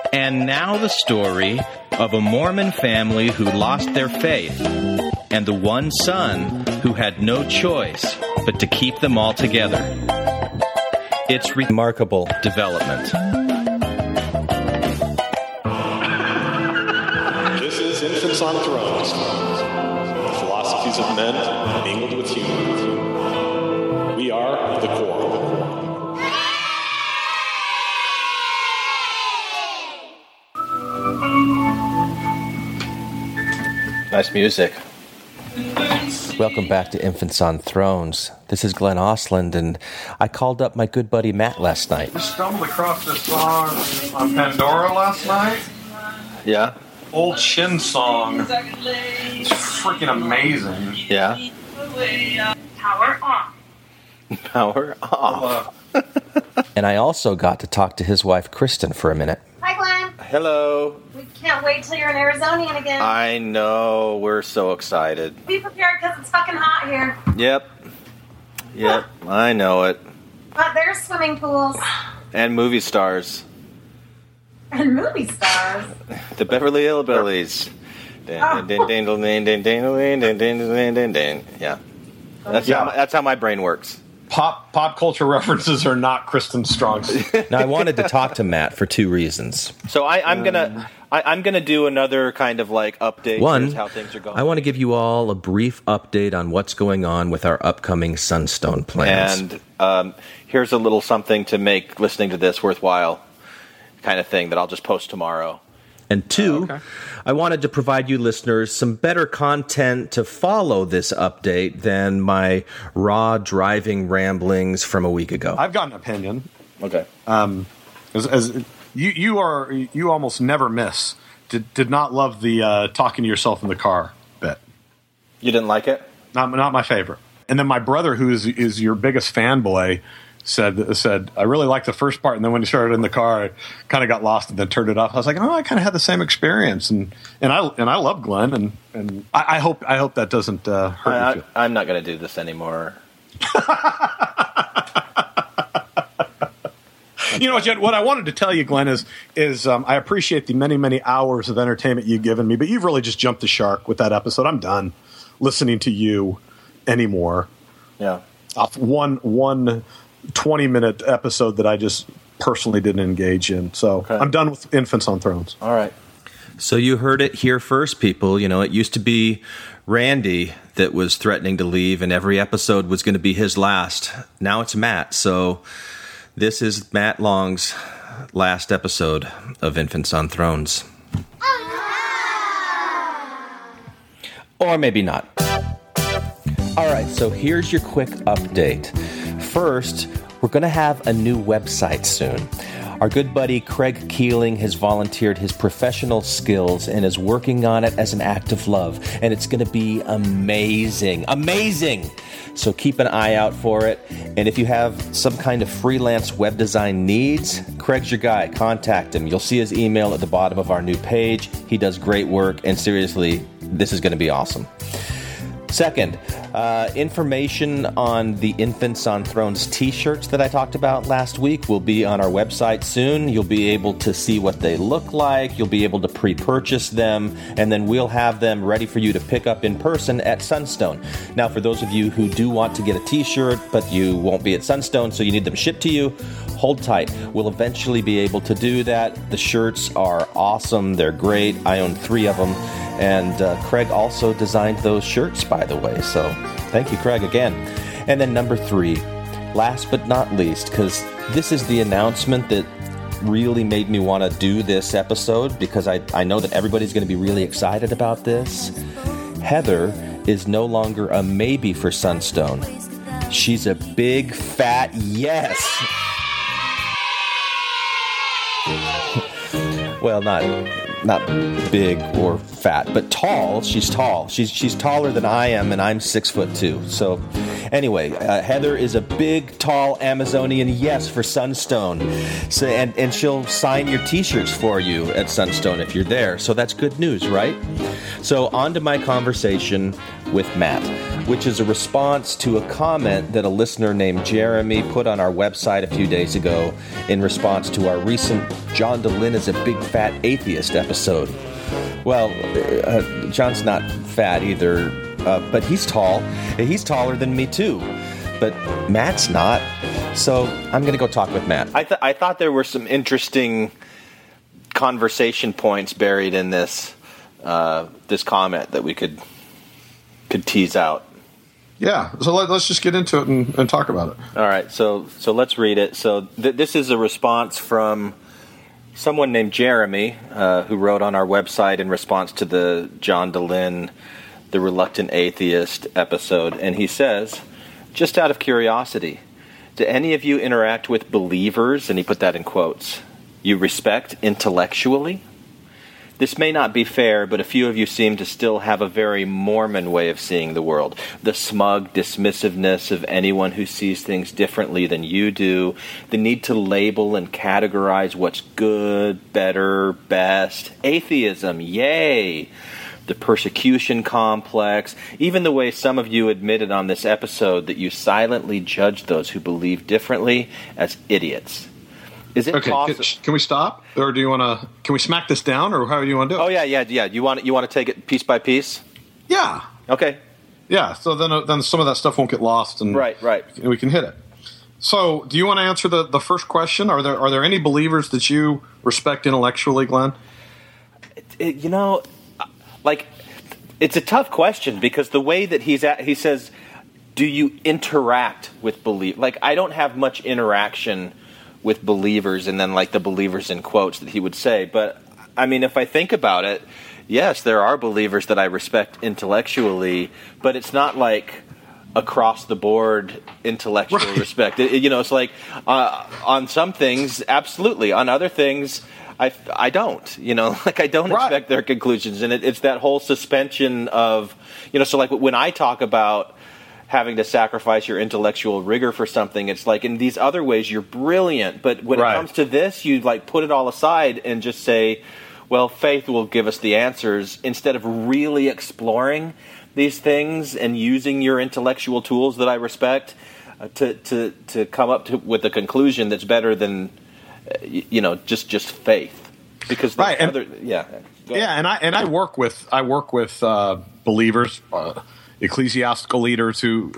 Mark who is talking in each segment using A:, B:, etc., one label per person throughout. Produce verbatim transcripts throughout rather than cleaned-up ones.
A: And now the story of a Mormon family who lost their faith and the one son who had no choice but to keep them all together. It's remarkable development.
B: This is Infants on Thrones. The philosophies of men mingled with humor. We are the core.
A: Nice music. Welcome back to Infants on Thrones. This is Glenn Osland, and I called up my good buddy Matt last night.
C: I stumbled across this song on Pandora last night.
A: Yeah?
C: Old Shin song. It's freaking amazing.
A: Yeah?
D: Power off.
A: Power off. And I also got to talk to his wife, Kristen, for a minute.
D: Hi, Glenn.
A: Hello.
D: We can't wait till you're an Arizonian again.
A: I know. We're so excited.
D: Be prepared because it's fucking hot here.
A: Yep. Yep. I know it.
D: But there's swimming pools.
A: And movie stars.
D: And movie stars.
A: The Beverly Hillbillies. Yeah. That's
C: Yeah.
A: how my, that's how my brain works.
C: Pop pop culture references are not Kristen's strong suit.
E: Now, I wanted to talk to Matt for two reasons.
A: So I, I'm gonna I, I'm gonna do another kind of like update.
E: One,
A: Here's how things are going.
E: I want to give you all a brief update on what's going on with our upcoming Sunstone plans.
A: And um, here's a little something to make listening to this worthwhile, kind of thing that I'll just post tomorrow.
E: And two,
C: Oh, okay.
E: I wanted to provide you listeners some better content to follow this update than my raw driving ramblings from a week ago.
C: I've got an opinion.
A: Okay.
C: Um, as, as you you are you almost never miss. Did did not love the uh, talking to yourself in the car bit.
A: You didn't like it?
C: Not not my favorite. And then my brother, who is is your biggest fanboy, said said I really liked the first part, and then when he started in the car, I kind of got lost and then turned it off. I was like, oh, I kind of had the same experience, and and I and I love Glenn, and and I, I hope I hope that doesn't uh, hurt
A: I,
C: you.
A: I, I'm not going to do this anymore.
C: You know what, Jed, what I wanted to tell you, Glenn, is is um, I appreciate the many many hours of entertainment you've given me, but you've really just jumped the shark with that episode. I'm done listening to you anymore.
A: Yeah.
C: Off one one. twenty minute episode that I just personally didn't engage in. So
A: Okay.
C: I'm done with Infants on Thrones.
A: All right.
E: So you heard it here first, people. You know, it used to be Randy that was threatening to leave, and every episode was going to be his last. Now it's Matt. So this is Matt Long's last episode of Infants on Thrones. Or maybe not. All right, so here's your quick update. First, we're going to have a new website soon. Our good buddy Craig Keeling has volunteered his professional skills and is working on it as an act of love. And it's going to be amazing. Amazing! So keep an eye out for it. And if you have some kind of freelance web design needs, Craig's your guy. Contact him. You'll see his email at the bottom of our new page. He does great work. And seriously, this is going to be awesome. Second, uh, information on the Infants on Thrones t-shirts that I talked about last week will be on our website soon. You'll be able to see what they look like. You'll be able to pre-purchase them, and then we'll have them ready for you to pick up in person at Sunstone. Now, for those of you who do want to get a t-shirt, but you won't be at Sunstone, so you need them shipped to you, hold tight. We'll eventually be able to do that. The shirts are awesome. They're great. I own three of them. And uh, Craig also designed those shirts, by the way. So thank you, Craig, again. And then number three, last but not least, because this is the announcement that really made me want to do this episode, because I, I know that everybody's going to be really excited about this. Heather is no longer a maybe for Sunstone. She's a big, fat yes. Well, not not big or fat, but tall. She's tall. She's she's taller than I am, and I'm six foot two. So, anyway, uh, Heather is a big, tall Amazonian yes for Sunstone. So, and and she'll sign your T-shirts for you at Sunstone if you're there. So that's good news, right? So on to my conversation with Matt. which is a response to a comment that a listener named Jeremy put on our website a few days ago in response to our recent John DeLynn is a Big Fat Atheist episode. Well, uh, John's not fat either, uh, but he's tall. He's taller than me, too. But Matt's not. So I'm going to go talk with Matt.
A: I, th- I thought there were some interesting conversation points buried in this uh, this comment that we could could tease out.
C: Yeah, so let, let's just get into it and, and talk about it.
A: All right, so so let's read it. So th- this is a response from someone named Jeremy, uh, who wrote on our website in response to the John DeLynn, the Reluctant Atheist episode, and he says, just out of curiosity, do any of you interact with believers, and he put that in quotes, you respect intellectually? This may not be fair, but a few of you seem to still have a very Mormon way of seeing the world. The smug dismissiveness of anyone who sees things differently than you do. The need to label and categorize what's good, better, best. Atheism, yay! The persecution complex. Even the way some of you admitted on this episode that you silently judge those who believe differently as idiots. Is it
C: okay,
A: possible?
C: Can, can we stop, or do you want to? Can we smack this down, or how do you want to do it?
A: Oh yeah, yeah, yeah. You want you want to take it piece by piece?
C: Yeah.
A: Okay.
C: Yeah. So then, uh, then some of that stuff won't get lost, and
A: right, right.
C: we can hit it. So, do you want to answer the, the first question? Are there are there any believers that you respect intellectually, Glenn?
A: It, it, you know, like it's a tough question because the way that he's at, he says, "Do you interact with belief?" Like I don't have much interaction with believers, and then like the believers in quotes that he would say. But I mean, if I think about it, yes, there are believers that I respect intellectually, but it's not like across the board intellectual right. respect. It, you know, it's like uh, on some things, absolutely. On other things, I, I don't. You know, like I don't right. expect their conclusions, and it, it's that whole suspension of, you know, so like when I talk about having to sacrifice your intellectual rigor for something, it's like in these other ways you're brilliant, but when right. it comes to this, you like put it all aside and just say, well, faith will give us the answers, instead of really exploring these things and using your intellectual tools that I respect uh, to, to to come up to, with a conclusion that's better than uh, you, you know just just faith. Because
C: right, and,
A: other, yeah,
C: yeah, and I and I work with I work with uh, believers. Uh, ecclesiastical leaders who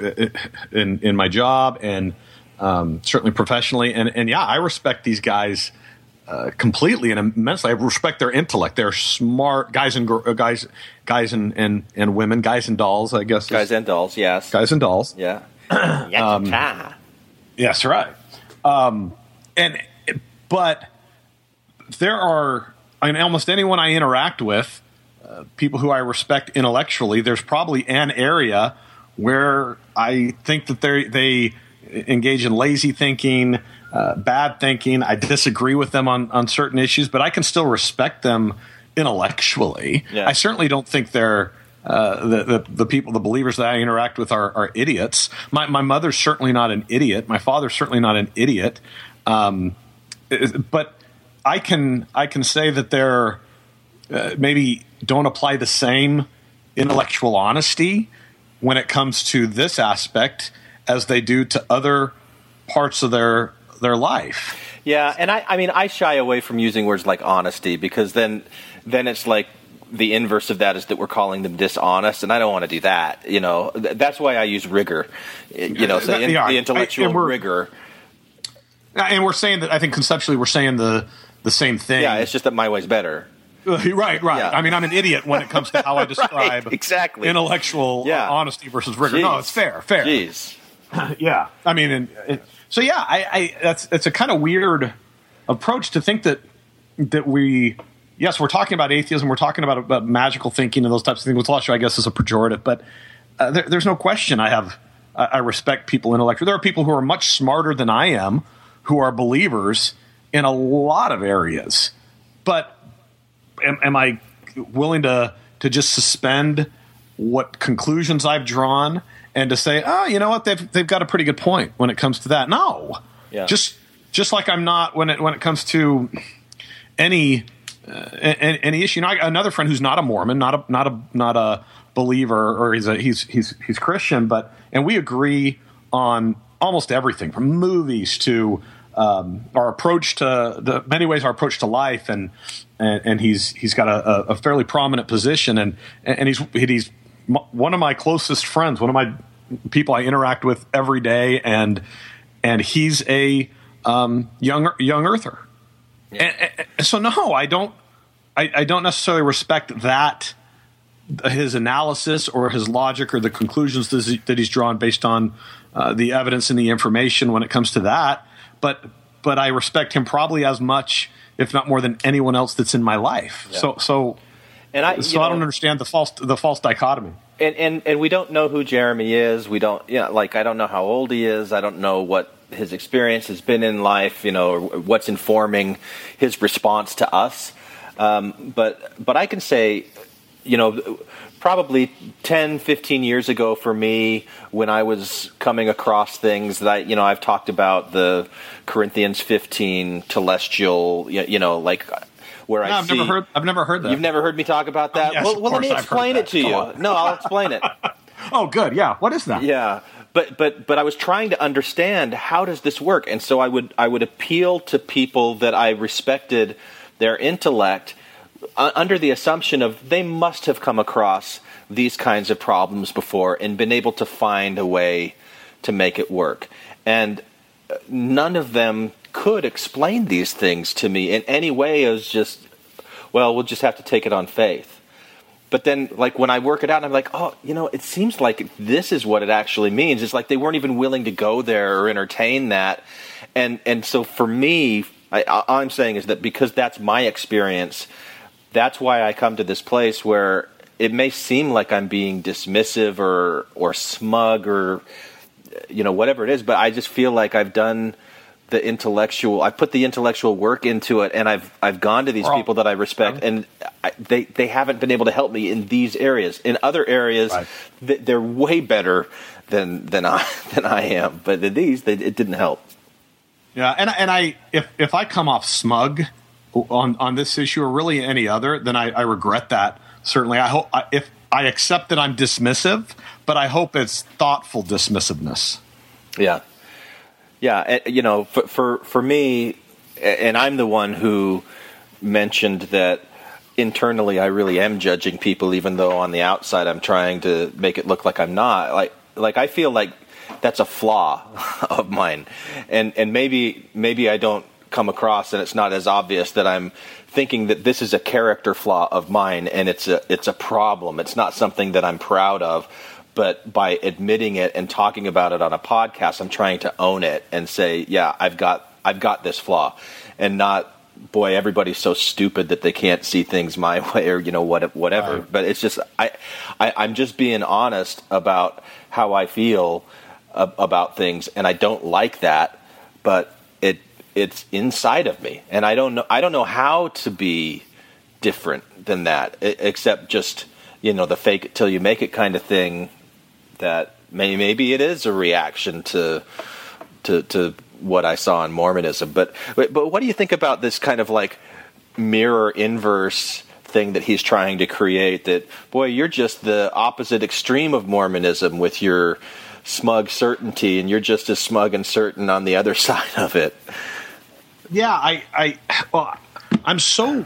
C: in in my job and um, certainly professionally, and and yeah, I respect these guys uh, completely and immensely. I respect their intellect. They're smart guys and uh, guys, guys and, and and women, guys and dolls. I guess
A: guys and dolls. Yes,
C: guys and dolls.
A: Yeah.
C: um, yes, right. Um, and but there are, I mean, almost anyone I interact with. Uh, people who I respect intellectually, there's probably an area where I think that they they engage in lazy thinking, uh, bad thinking. I disagree with them on, on certain issues, but I can still respect them intellectually. Yeah. I certainly don't think they're uh, the, the the people, the believers that I interact with are, are idiots. My my mother's certainly not an idiot. My father's certainly not an idiot. Um, but I can I can say that they're uh, maybe. don't apply the same intellectual honesty when it comes to this aspect as they do to other parts of their their life.
A: Yeah, and I, I mean, I shy away from using words like honesty because then then it's like the inverse of that is that we're calling them dishonest, and I don't want to do that. You know, that's why I use rigor. You know, so in,
C: yeah,
A: the intellectual
C: and
A: rigor.
C: And we're saying that I think conceptually we're saying the the same thing.
A: Yeah, it's just that my way's better.
C: Right, right. Yeah. I mean, I'm an idiot when it comes to how I describe
A: right, exactly.
C: intellectual yeah. honesty versus rigor. Jeez. No, it's fair, fair.
A: Jeez.
C: yeah. I mean, and, and, so yeah, I, I that's it's a kind of weird approach to think that that we yes, we're talking about atheism, we're talking about, about magical thinking and those types of things, which also I guess is a pejorative, but uh, there, there's no question I have I, I respect people intellectually. There are people who are much smarter than I am who are believers in a lot of areas, but Am, am I willing to to just suspend what conclusions I've drawn and to say, oh, you know what, they've they've got a pretty good point when it comes to that? No,
A: yeah.
C: just just like I'm not when it when it comes to any and, and the issue. You know, I, another friend who's not a Mormon, not a not a not a believer, or he's a, he's he's he's Christian, but and we agree on almost everything from movies to um, our approach to the many ways our approach to life, and and, and he's he's got a, a fairly prominent position, and and he's he's one of my closest friends, one of my people I interact with every day, and and he's a um, young young earther. Yeah. And, and so no, I don't I, I don't necessarily respect that his analysis or his logic or the conclusions that he's drawn based on uh, the evidence and the information when it comes to that. But but I respect him probably as much, if not more, than anyone else that's in my life. Yeah. So so and I so know, I don't understand the false the false dichotomy.
E: And, and and we don't know who Jeremy is. We don't, you know, like I don't know how old he is. I don't know what his experience has been in life. You know, or what's informing his response to us. Um, but but I can say, you know, probably ten, fifteen years ago for me, when I was coming across things that I, you know, I've talked about the Corinthians fifteen telestial, you know, like where
C: no,
E: I
C: I've
E: see.
C: Never heard, I've never heard that.
E: You've never heard me talk about that?
C: Um, yes,
E: well, well let me explain it to you. No, I'll explain it.
C: Oh, good. Yeah. What is that?
E: Yeah. But but but I was trying to understand, how does this work? And so I would I would appeal to people that I respected their intellect, uh, under the assumption of they must have come across these kinds of problems before and been able to find a way to make it work. And none of them could explain these things to me in any way. It was just, well, we'll just have to take it on faith. But then, like, when I work it out, I'm like, oh, you know, it seems like this is what it actually means. It's like they weren't even willing to go there or entertain that. And and so for me, I, all I'm saying is that because that's my experience, that's why I come to this place where it may seem like I'm being dismissive or or smug or, you know, whatever it is, but I just feel like I've done the intellectual, I've put the intellectual work into it, and I've I've gone to these well, people that I respect, and I, they they haven't been able to help me in these areas. In other areas, right. th- they're way better than than I than I am, but in these, they, it didn't help.
C: Yeah, and and I if if I come off smug on on this issue or really any other, then I, I regret that. Certainly, I hope I, if I accept that I'm dismissive, but I hope it's thoughtful dismissiveness.
E: Yeah. Yeah, you know, for, for for me, and I'm the one who mentioned that internally I really am judging people, even though on the outside I'm trying to make it look like I'm not. Like, like I feel like that's a flaw of mine, and and maybe maybe I don't come across, and it's not as obvious that I'm thinking that this is a character flaw of mine, and it's a it's a problem. It's not something that I'm proud of. But by admitting it and talking about it on a podcast, I'm trying to own it and say, yeah, I've got I've got this flaw, and not, boy, everybody's so stupid that they can't see things my way, or, you know, what, whatever. Right. But it's just I, I I'm just being honest about how I feel uh, about things, and I don't like that, but it it's inside of me, and I don't know I don't know how to be different than that, except just, you know, the fake it till you make it kind of thing. That may, maybe it is a reaction to, to to what I saw in Mormonism. But but what do you think about this kind of like mirror inverse thing that he's trying to create? That, boy, you're just the opposite extreme of Mormonism with your smug certainty, and you're just as smug and certain on the other side of it.
C: Yeah, I I well, I'm so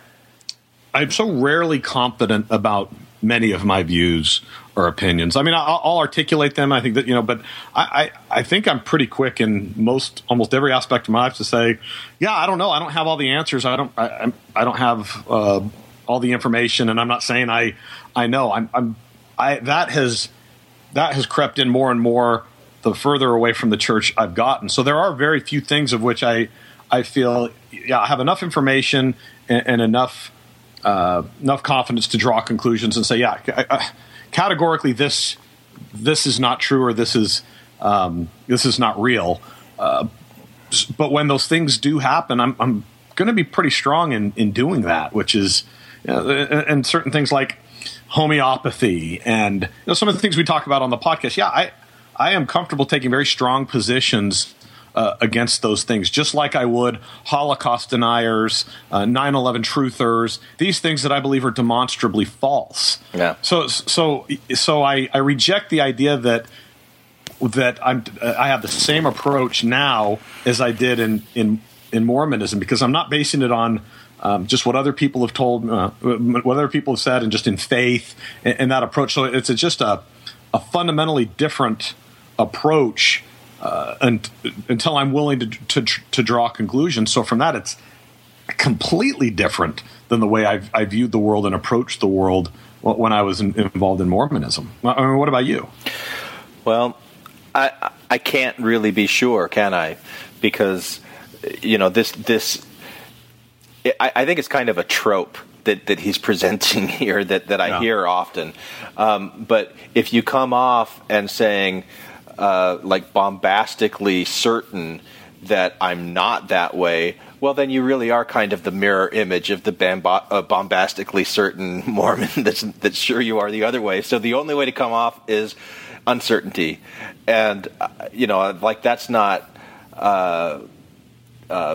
C: I'm so rarely confident about many of my views or opinions. I mean, I'll, I'll articulate them. I think that, you know, but I, I, I think I'm pretty quick in most, almost every aspect of my life to say, yeah, I don't know. I don't have all the answers. I don't, I, I don't have uh, all the information, and I'm not saying I, I know. I'm, I'm, I that has, that has crept in more and more the further away from the church I've gotten. So there are very few things of which I, I feel, yeah, I have enough information and, and enough. Uh, enough confidence to draw conclusions and say, yeah, I, I, categorically this this is not true, or this is um, this is not real. Uh, but when those things do happen, I'm, I'm going to be pretty strong in, in doing that, which is, you know, and certain things like homeopathy and, you know, some of the things we talk about on the podcast. Yeah, I I am comfortable taking very strong positions uh, against those things, just like I would Holocaust deniers, uh, nine eleven truthers, these things that I believe are demonstrably false.
E: Yeah.
C: So so so I, I reject the idea that that I'm I have the same approach now as I did in in, in Mormonism, because I'm not basing it on Um, just what other people have told, uh, what other people have said, and just in faith and, and that approach. So it's, it's just a, a fundamentally different approach uh, and, until I'm willing to, to to draw conclusions. So from that, it's completely different than the way I've, I viewed the world and approached the world when I was in, involved in Mormonism. I mean, what about you?
E: Well, I I can't really be sure, can I? Because you know this this. I, I think it's kind of a trope that, that he's presenting here that, that I yeah. hear often. Um, but if you come off and saying, uh, like, bombastically certain that I'm not that way, well, then you really are kind of the mirror image of the bamba- uh, bombastically certain Mormon that's, that's sure you are the other way. So the only way to come off is uncertainty. And, uh, you know, like, that's not... Uh, uh,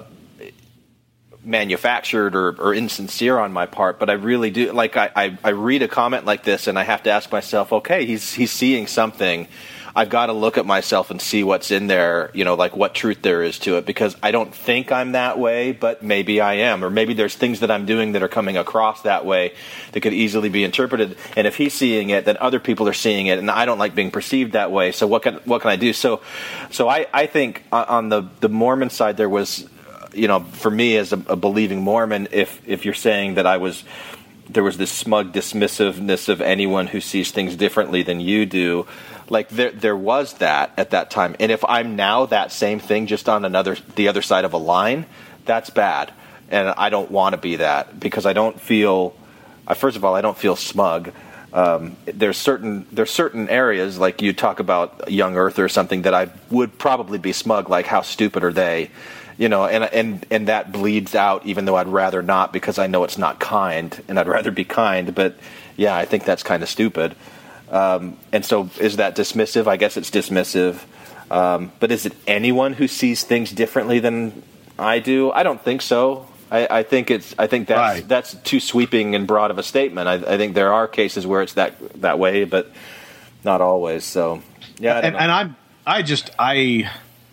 E: manufactured or, or insincere on my part, but I really do like I, I, I read a comment like this and I have to ask myself, okay, he's he's seeing something. I've got to look at myself and see what's in there, you know, like what truth there is to it, because I don't think I'm that way, but maybe I am, or maybe there's things that I'm doing that are coming across that way that could easily be interpreted. And if he's seeing it, then other people are seeing it, and I don't like being perceived that way. So what can what can I do? So so I, I think on the the Mormon side there was, you know, for me as a, a believing Mormon, if if you're saying that I was, there was this smug dismissiveness of anyone who sees things differently than you do, like there there was that at that time. And if I'm now that same thing just on another the other side of a line, that's bad, and I don't want to be that, because I don't feel. Uh, first of all, I don't feel smug. Um, there's certain there's certain areas, like you talk about Young Earth or something, that I would probably be smug, like how stupid are they. You know, and and and that bleeds out, even though I'd rather not, because I know it's not kind, and I'd rather be kind. But yeah, I think that's kind of stupid. Um, and so, is that dismissive? I guess it's dismissive. Um, but is it anyone who sees things differently than I do? I don't think so. I, I think it's. I think that's
C: right.
E: that's too sweeping and broad of a statement. I, I think there are cases where it's that that way, but not always. So yeah, I don't
C: and,
E: know.
C: and I I just I.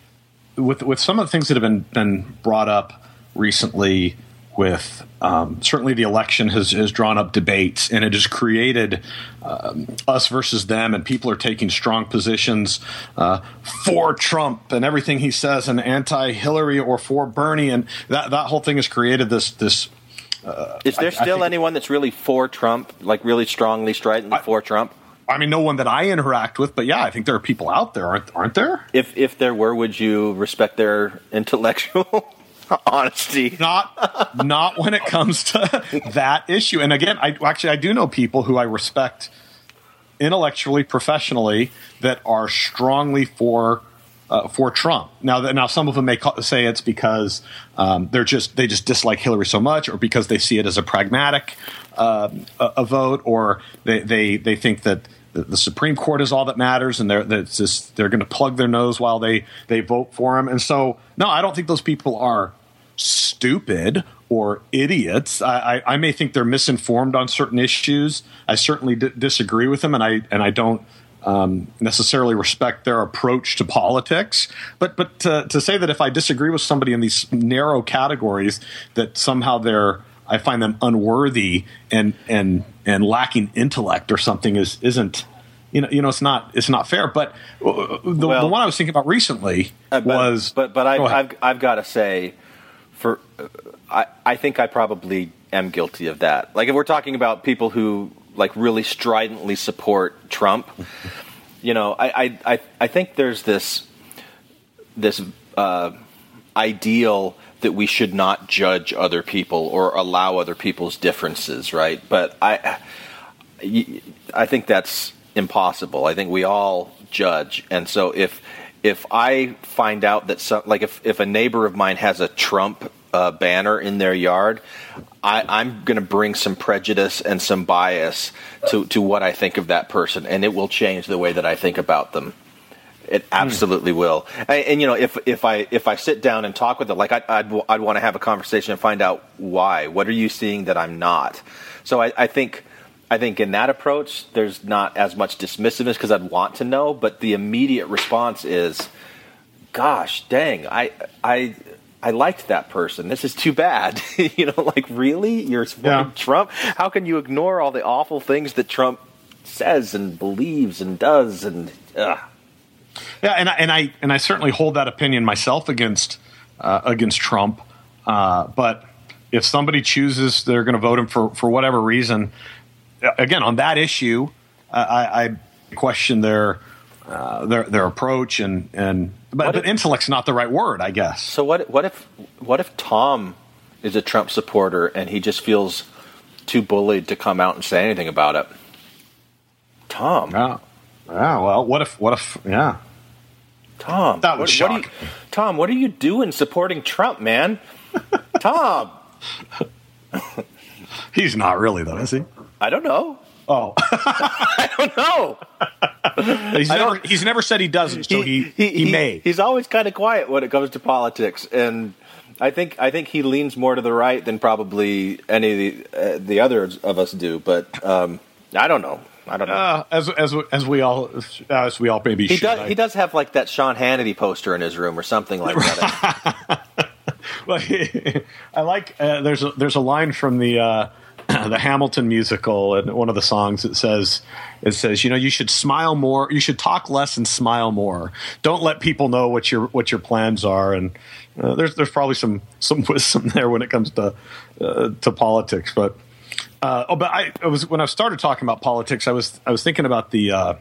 C: With with some of the things that have been, been brought up recently, with um, certainly the election has, has drawn up debates, and it has created um, us versus them, and people are taking strong positions uh, for Trump and everything he says, and anti-Hillary or for Bernie, and that that whole thing has created this this. Uh,
E: Is there
C: I,
E: still
C: I think,
E: anyone that's really for Trump, like really strongly, stridently
C: I,
E: for Trump?
C: I mean, no one that I interact with, but yeah, I think there are people out there, aren't aren't there?
E: If if there were, would you respect their intellectual honesty?
C: Not not when it comes to that issue. And again, I actually I do know people who I respect intellectually, professionally, that are strongly for uh, for Trump. Now, now some of them may ca- say it's because um, they're just they just dislike Hillary so much, or because they see it as a pragmatic uh, a, a vote, or they they they think that the Supreme Court is all that matters, and they're that's just, they're going to plug their nose while they, they vote for him. And so, no, I don't think those people are stupid or idiots. I, I, I may think they're misinformed on certain issues. I certainly d- disagree with them, and I and I don't um, necessarily respect their approach to politics. But but to, to say that if I disagree with somebody in these narrow categories, that somehow they're I find them unworthy and and and lacking intellect or something is isn't you know you know it's not it's not fair. But the,
E: well,
C: the one I was thinking about recently
E: uh, but,
C: was
E: but but I've, I've I've got to say, for uh, I I think I probably am guilty of that. Like if we're talking about people who like really stridently support Trump, you know, I I I, I think there's this this uh, ideal that we should not judge other people or allow other people's differences, right? But I, I think that's impossible. I think we all judge, and so if if I find out that some, like if, if a neighbor of mine has a Trump uh, banner in their yard, I, I'm going to bring some prejudice and some bias to to what I think of that person, and it will change the way that I think about them. It absolutely mm. will. And, and you know, if if I if I sit down and talk with them, like I, I'd I'd want to have a conversation and find out why. What are you seeing that I'm not? So I, I think I think in that approach, there's not as much dismissiveness because I'd want to know. But the immediate response is, "Gosh, dang, I I." I liked that person. This is too bad. You know, like, really? You're supporting yeah. Trump? How can you ignore all the awful things that Trump says and believes and does? And ugh.
C: Yeah, and I, and I and I certainly hold that opinion myself against uh, against Trump. Uh, but if somebody chooses they're going to vote him for, for whatever reason, again, on that issue, uh, I, I question their uh, their their approach and and. But, but intellect's not the right word, I guess.
E: So what? What if? What if Tom is a Trump supporter and he just feels too bullied to come out and say anything about it? Tom.
C: Yeah. Yeah. Well, what if? What if? Yeah.
E: Tom.
C: That was
E: what,
C: shocking.
E: What you, Tom, what are you doing supporting Trump, man? Tom.
C: He's not really, though, is he?
E: I don't know.
C: Oh.
E: I don't know.
C: He's never, he's never said he doesn't, so he, he, he, he may.
E: He's always kind of quiet when it comes to politics, and I think I think he leans more to the right than probably any of the, uh, the others of us do. But um, I don't know. I don't know.
C: Uh, as as as we all as we all maybe
E: he
C: should.
E: does.
C: I,
E: he does have like that Sean Hannity poster in his room or something like that.
C: Well, I like. Uh, there's a, there's a line from the. Uh, the Hamilton musical, and one of the songs it says it says you know you should smile more, you should talk less and smile more, don't let people know what your what your plans are. And uh, there's there's probably some some wisdom there when it comes to uh, to politics. But uh, oh but I, I was when I started talking about politics, I was I was thinking about the uh,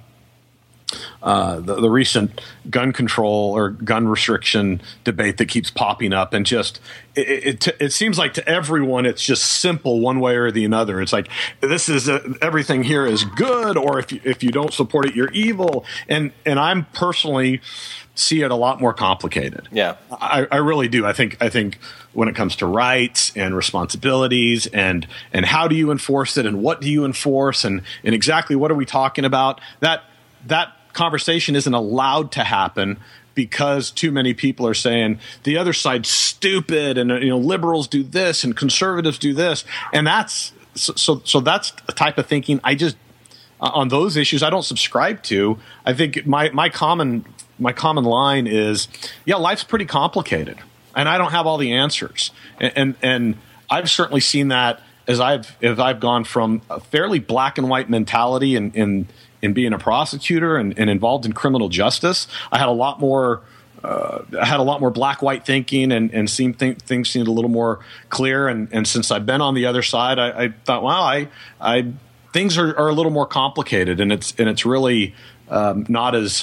C: Uh, the, the recent gun control or gun restriction debate that keeps popping up, and just it, it, it seems like to everyone it's just simple one way or the other. It's like this is a, everything here is good, or if you, if you don't support it, you're evil. And and I'm personally see it a lot more complicated.
E: Yeah,
C: I, I really do. I think I think when it comes to rights and responsibilities and and how do you enforce it and what do you enforce and and exactly what are we talking about, that that conversation isn't allowed to happen because too many people are saying the other side's stupid and you know liberals do this and conservatives do this, and that's so so that's the type of thinking I just uh, on those issues I don't subscribe to. I think my my common my common line is yeah, life's pretty complicated and I don't have all the answers, and and, and I've certainly seen that as I've as I've gone from a fairly black and white mentality in in in being a prosecutor and, and involved in criminal justice. I had a lot more, uh, I had a lot more black white thinking and and seemed th- things seemed a little more clear. And, and since I've been on the other side, I, I thought, wow, I, I things are, are a little more complicated, and it's and it's really um, not as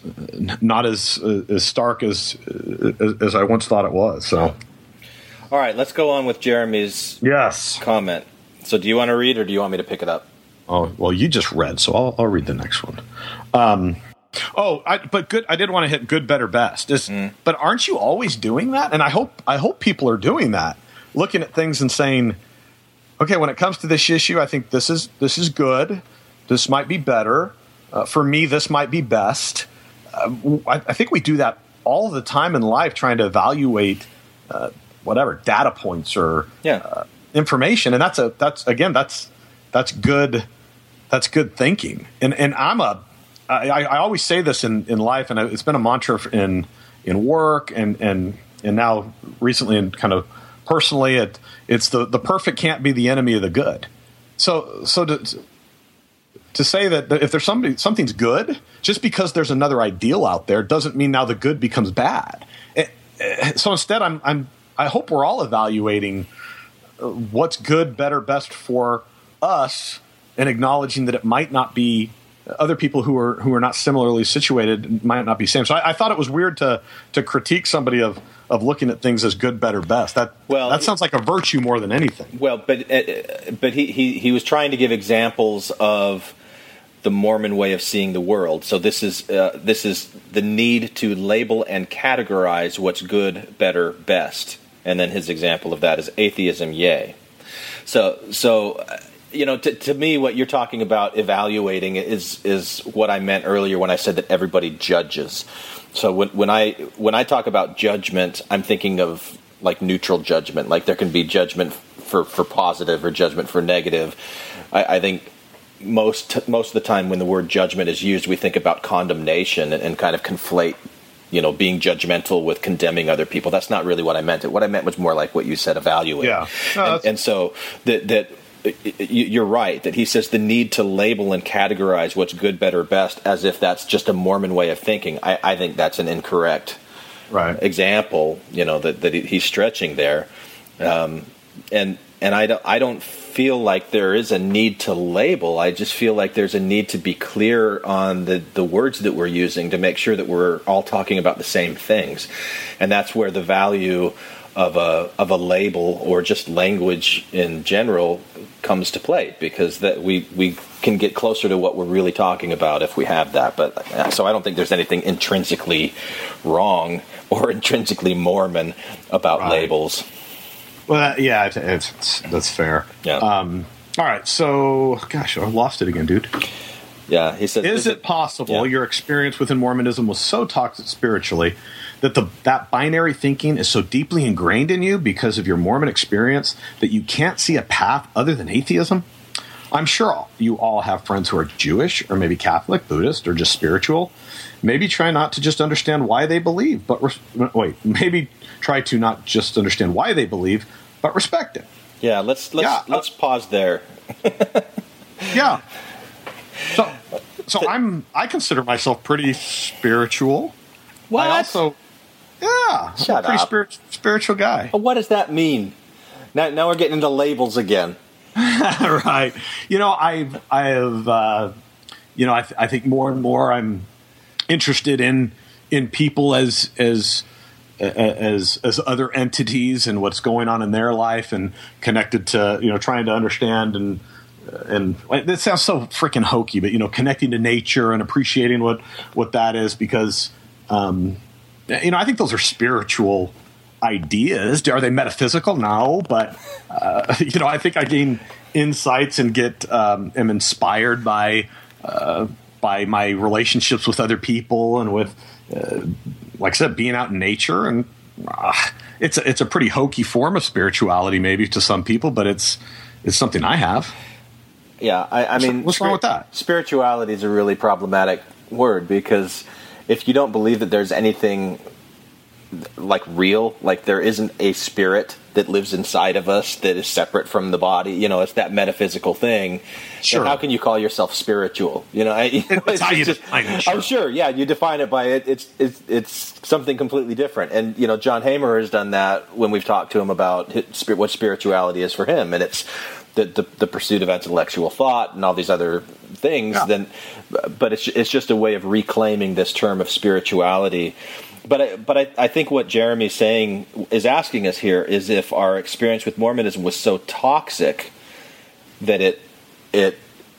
C: not as uh, as stark as uh, as I once thought it was. So,
E: all right, let's go on with Jeremy's
C: yes
E: comment. So, do you want to read, or do you want me to pick it up?
C: Oh, well, you just read, so I'll, I'll read the next one. Um, oh, I, but good. I did want to hit good, better, best. Is, mm. But aren't you always doing that? And I hope I hope people are doing that, looking at things and saying, okay, when it comes to this issue, I think this is this is good. This might be better. Uh, for me, this might be best. Uh, I, I think we do that all the time in life, trying to evaluate uh, whatever data points or
E: yeah.
C: uh, information, and that's a that's again that's that's good. That's good thinking. And and I'm a I, I always say this in, in life, and it's been a mantra in in work and and and now recently and kind of personally, it it's the the perfect can't be the enemy of the good. So so to to say that if there's somebody something's good, just because there's another ideal out there doesn't mean now the good becomes bad. It, it, so instead, I'm I'm I hope we're all evaluating what's good, better, best for us, and acknowledging that it might not be other people who are who are not similarly situated might not be same. So I, I thought it was weird to to critique somebody of of looking at things as good, better, best. That well, that sounds like a virtue more than anything.
E: Well, but uh, but he, he he was trying to give examples of the Mormon way of seeing the world. So this is uh, this is the need to label and categorize what's good, better, best. And then his example of that is atheism, yay. So so. you know, to, to me, what you're talking about evaluating is is what I meant earlier when I said that everybody judges. So when when I when I talk about judgment, I'm thinking of like neutral judgment. Like there can be judgment for, for positive or judgment for negative. I, I think most most of the time when the word judgment is used, we think about condemnation and, and kind of conflate, you know, being judgmental with condemning other people. That's not really what I meant. What I meant was more like what you said, evaluate.
C: Yeah. No,
E: and, and so that that. You're right that he says the need to label and categorize what's good, better, best as if that's just a Mormon way of thinking. I, I think that's an incorrect
C: right.
E: example, you know, that, that he's stretching there. Um, and and I don't, I don't feel like there is a need to label. I just feel like there's a need to be clear on the, the words that we're using to make sure that we're all talking about the same things. And that's where the value of a of a label or just language in general comes to play, because that we we can get closer to what we're really talking about if we have that. But so I don't think there's anything intrinsically wrong or intrinsically Mormon about
C: right.
E: labels.
C: Well, yeah, it's, it's, that's fair.
E: Yeah.
C: Um, all right, so gosh, I lost it again, dude.
E: Yeah, he says,
C: Is,
E: is
C: it,
E: it
C: possible
E: yeah.
C: your experience within Mormonism was so toxic spiritually that the that binary thinking is so deeply ingrained in you because of your Mormon experience that you can't see a path other than atheism? I'm sure you all have friends who are Jewish or maybe Catholic, Buddhist, or just spiritual. Maybe try not to just understand why they believe, but res- wait, maybe try to not just understand why they believe, but respect it.
E: Yeah, let's let's
C: Yeah,
E: let's uh, pause there.
C: yeah. So, so I'm I consider myself pretty spiritual.
E: What?
C: I also, yeah,
E: Shut
C: I'm a pretty
E: up.
C: spirit, spiritual guy.
E: What does that mean? Now, now we're getting into labels again.
C: Right. You know, I've, I have, uh, you know, I, th- I think more and more I'm interested in in people as as as as other entities and what's going on in their life, and connected to, you know, trying to understand and and it sounds so freaking hokey, but, you know, connecting to nature and appreciating what what that is, because um, you know, I think those are spiritual ideas. Are they metaphysical? No, but uh, you know, I think I gain insights and get um, am inspired by uh, by my relationships with other people and with, uh, like I said, being out in nature. And uh, it's a, it's a pretty hokey form of spirituality, maybe to some people, but it's it's something I have.
E: Yeah, I, I mean,
C: what's wrong with that?
E: Spirituality is a really problematic word, because if you don't believe that there's anything like real, like there isn't a spirit that lives inside of us that is separate from the body, you know, it's that metaphysical thing.
C: Sure.
E: How can you call yourself spiritual? You know, I, you know
C: it's, it's how you
E: just,
C: define it. Sure.
E: I'm sure, yeah, you define it by it. It's it's it's something completely different. And you know, John Hamer has done that when we've talked to him about his, what spirituality is for him, and it's the the, the pursuit of intellectual thought and all these other things. Yeah. Then, but it's it's just a way of reclaiming this term of spirituality. But I, but I, I think what Jeremy's saying is asking us here is if our experience with Mormonism was so toxic that it it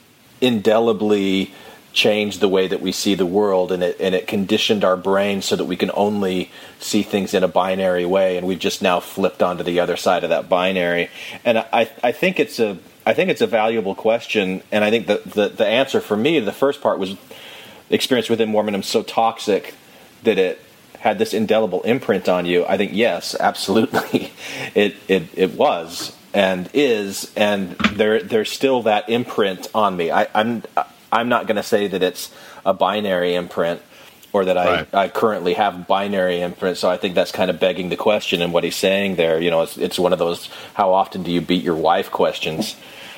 E: indelibly changed the way that we see the world, and it and it conditioned our brain so that we can only see things in a binary way, and we've just now flipped onto the other side of that binary. And I I think it's a I think it's a valuable question, and I think the the, the answer for me, the first part, was the experience within Mormonism so toxic that it had this indelible imprint on you. I think yes, absolutely, it it it was and is, and there there's still that imprint on me. I, I'm I'm not going to say that it's a binary imprint, or that I, right. I currently have binary imprint. So I think that's kind of begging the question in what he's saying there. You know, it's it's one of those how often do you beat your wife questions.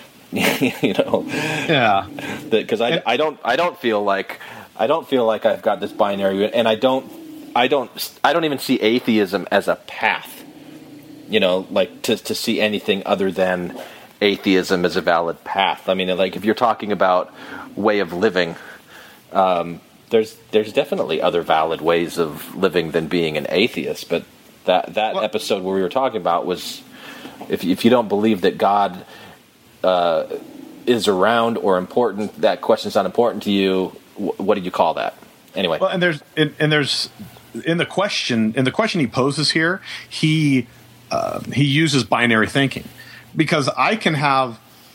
E: You know,
C: yeah,
E: because I I don't I don't feel like I don't feel like I've got this binary, and I don't. I don't. I don't even see atheism as a path. You know, like to to see anything other than atheism as a valid path. I mean, like if you're talking about way of living, um, there's there's definitely other valid ways of living than being an atheist. But that that well, episode where we were talking about was if if you don't believe that God uh, is around or important, that question's not important to you. What do you call that? Anyway,
C: well, and there's and, and there's. In the question, in the question he poses here, he uh, he uses binary thinking, because I can have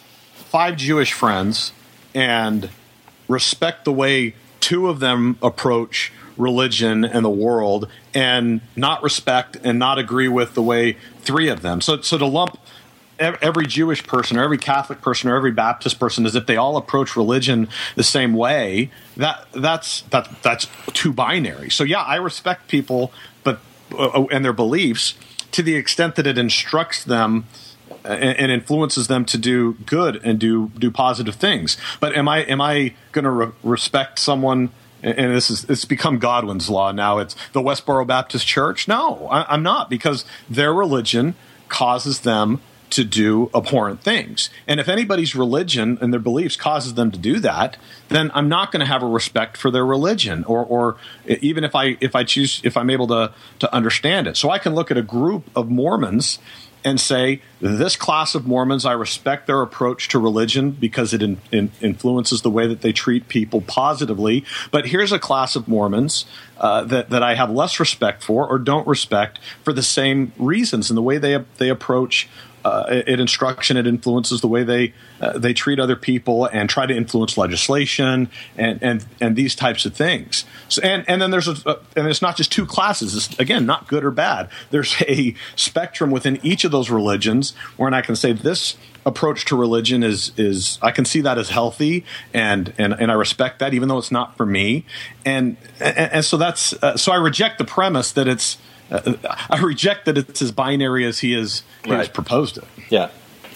C: five Jewish friends and respect the way two of them approach religion and the world, and not respect and not agree with the way three of them. So, so to lump every Jewish person or every Catholic person or every Baptist person as if they all approach religion the same way, that that's that that's too binary. So yeah, I respect people, but uh, and their beliefs to the extent that it instructs them and, and influences them to do good and do do positive things. But am I am I going to re- respect someone? And this is it's become Godwin's law now. It's the Westboro Baptist Church. No, I, I'm not, because their religion causes them to do abhorrent things. And if anybody's religion and their beliefs causes them to do that, then I'm not going to have a respect for their religion, or, or even if I if I choose if I'm able to to understand it. So I can look at a group of Mormons and say, this class of Mormons, I respect their approach to religion because it in, in, influences the way that they treat people positively. But here's a class of Mormons uh, that, that I have less respect for or don't respect for the same reasons. And the way they they approach uh, it instruction, it influences the way they uh, they treat other people and try to influence legislation and and, and these types of things. So, and and then there's a, a and it's not just two classes. It's, again, not good or bad. There's a spectrum within each of those religions wherein I can say this approach to religion is is I can see that as healthy, and and, and I respect that, even though it's not for me. And and, and so that's uh, so I reject the premise that it's uh, I reject that it's as binary as he has he
E: Right.
C: has proposed it.
E: Yeah.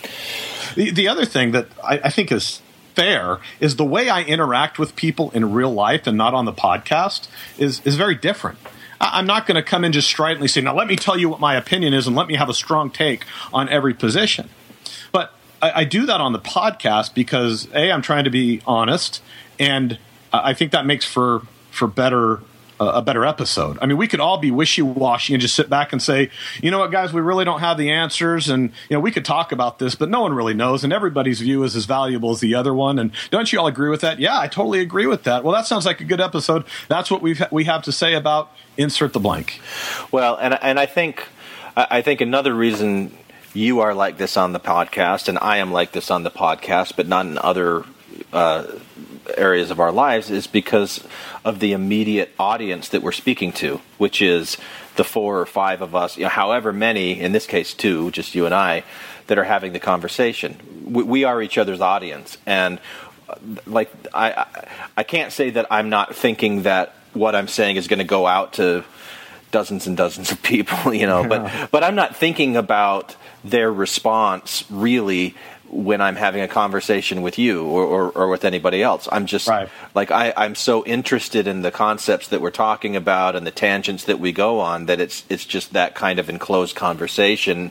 C: The, the other thing that I, I think is fair is the way I interact with people in real life and not on the podcast is is very different. I, I'm not going to come in just stridently say, now let me tell you what my opinion is and let me have a strong take on every position. But I, I do that on the podcast because, A, I'm trying to be honest, and I think that makes for for better uh, a better episode. I mean, we could all be wishy-washy and just sit back and say, you know what, guys, we really don't have the answers, and you know we could talk about this, but no one really knows, and everybody's view is as valuable as the other one. And don't you all agree with that? Yeah, I totally agree with that. Well, that sounds like a good episode. That's what we we have to say about insert the blank.
E: Well, and and I think I think another reason you are like this on the podcast, and I am like this on the podcast, but not in other uh, areas of our lives, is because of the immediate audience that we're speaking to, which is the four or five of us, you know, however many, in this case two, just you and I, that are having the conversation. We, we are each other's audience, and uh, like I, I can't say that I'm not thinking that what I'm saying is going to go out to dozens and dozens of people, you know, but but I'm not thinking about their response really when I'm having a conversation with you or, or, or with anybody else. I'm just
C: Right.
E: like I, I'm so interested in the concepts that we're talking about and the tangents that we go on that it's it's just that kind of enclosed conversation.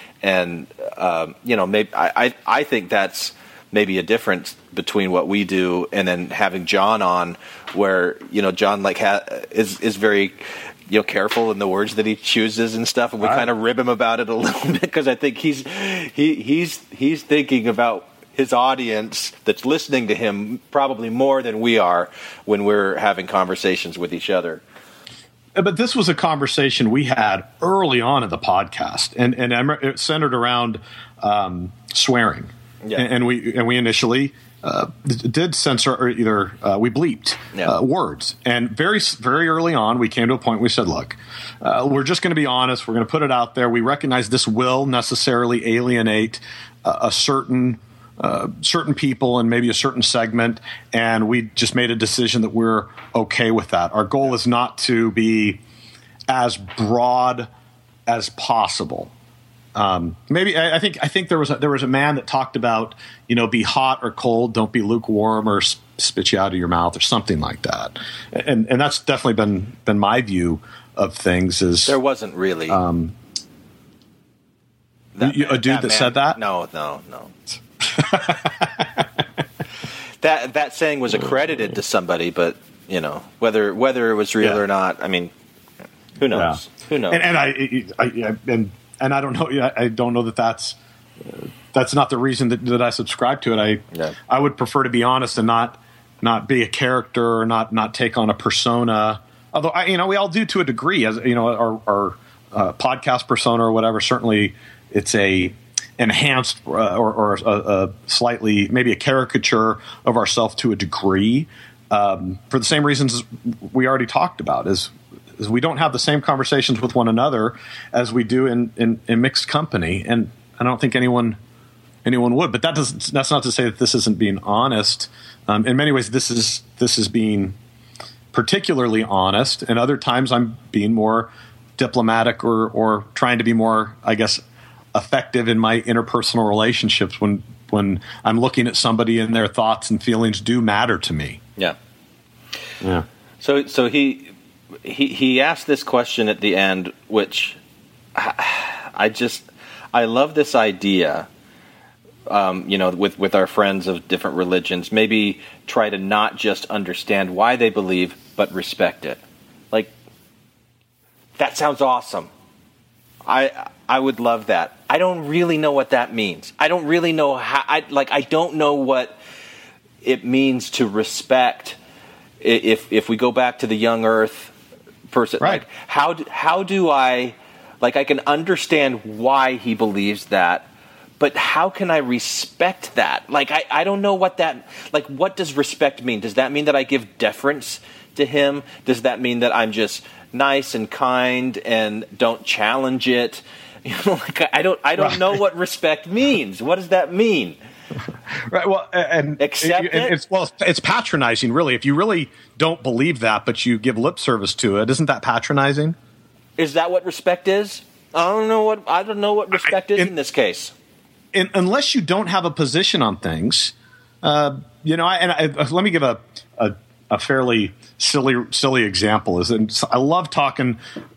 E: And um, you know, maybe I, I I think that's maybe a difference between what we do and then having John on, where you know John like ha- is is very you know careful in the words that he chooses and stuff, and we
C: Right.
E: kind of rib him about it a little bit because I think he's he he's he's thinking about his audience that's listening to him probably more than we are when we're having conversations with each other.
C: But this was a conversation we had early on in the podcast, and and it centered around um, swearing.
E: Yeah.
C: And, and we and we initially uh, did censor, or either uh, we bleeped
E: Yeah.
C: uh, words. And very very early on, we came to a point where we said, "Look, uh, we're just going to be honest. We're going to put it out there. We recognize this will necessarily alienate uh, a certain." Uh, certain people and maybe a certain segment, and we just made a decision that we're okay with that. Our goal is not to be as broad as possible. Um, maybe I, I think I think there was a, there was a man that talked about, you know, be hot or cold, don't be lukewarm or sp- spit you out of your mouth or something like that. And and that's definitely been been my view of things. Is
E: There wasn't really
C: um,
E: that
C: you- a dude that
E: man-
C: said that?
E: No, no, no. that that saying was accredited to somebody, but you know whether whether it was real
C: Yeah.
E: or not. I mean, who knows? Who knows?
C: And, and I, I, I and and I don't know. I don't know that that's uh, that's not the reason that, that I subscribe to it. I
E: Yeah.
C: I would prefer to be honest and not not be a character or not not take on a persona. Although I, you know, we all do to a degree. As you know, our, our uh, podcast persona or whatever. Certainly, it's a enhanced uh, or, or a, a slightly maybe a caricature of ourselves to a degree um, for the same reasons we already talked about. Is, is we don't have the same conversations with one another as we do in, in, in mixed company, and I don't think anyone anyone would. But that doesn't. That's not to say that this isn't being honest. Um, in many ways, this is this is being particularly honest, and other times I'm being more diplomatic or or trying to be more, I guess, effective in my interpersonal relationships when when I'm looking at somebody and their thoughts and feelings do matter to me.
E: Yeah.
C: Yeah.
E: So so he he he asked this question at the end, which I, I just I love this idea. Um, you know, with, with our friends of different religions, maybe try to not just understand why they believe, but respect it. Like, that sounds awesome. I I would love that. I don't really know what that means. I don't really know how. I like. I don't know what it means to respect. If if we go back to the young Earth person,
C: right?
E: Like, how do, how do I like? I can understand why he believes that. But how can I respect that? Like, I, I don't know what that, like, what does respect mean? Does that mean that I give deference to him? Does that mean that I'm just nice and kind and don't challenge it? You know, like, I don't, I don't right. know what respect means. What does that mean?
C: Right. Well, and
E: accept
C: it,
E: it.
C: It's, well, it's patronizing, really. If you really don't believe that, but you give lip service to it, isn't that patronizing?
E: Is that what respect is? I don't know what, I don't know what respect I, is in, in this case.
C: In, unless you don't have a position on things, uh, you know. I, and I, let me give a, a a fairly silly silly example. Is and I love talking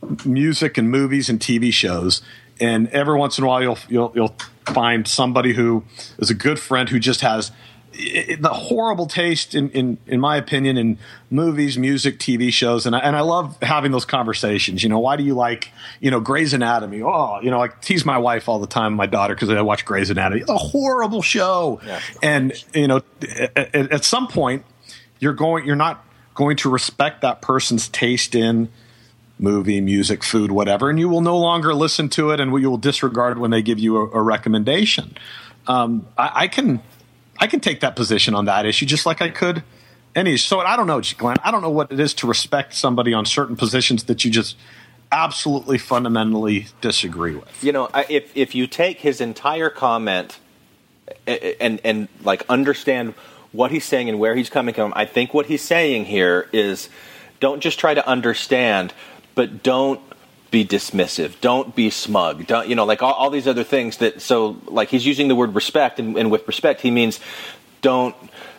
C: music and movies and T V shows, and every once in a while you'll you'll, you'll find somebody who is a good friend who just has the horrible taste, in, in, in my opinion, in movies, music, T V shows. And I, and I love having those conversations. You know, why do you like, you know, Grey's Anatomy? Oh, you know, I tease my wife all the time, my daughter, because I watch Grey's Anatomy. It's a horrible show. Yeah. And, you know, at, at some point, you're going, you're not going to respect that person's taste in movie, music, food, whatever, and you will no longer listen to it, and you will disregard when they give you a, a recommendation. Um, I, I can... I can take that position on that issue just like I could any. So I don't know, Glenn. I don't know what it is to respect somebody on certain positions that you just absolutely fundamentally disagree with.
E: You know, if if you take his entire comment and, and and like understand what he's saying and where he's coming from, I think what he's saying here is don't just try to understand, but don't be dismissive. Don't be smug. Don't, you know, like all, all these other things that, so like he's using the word respect, and, and with respect he means don't,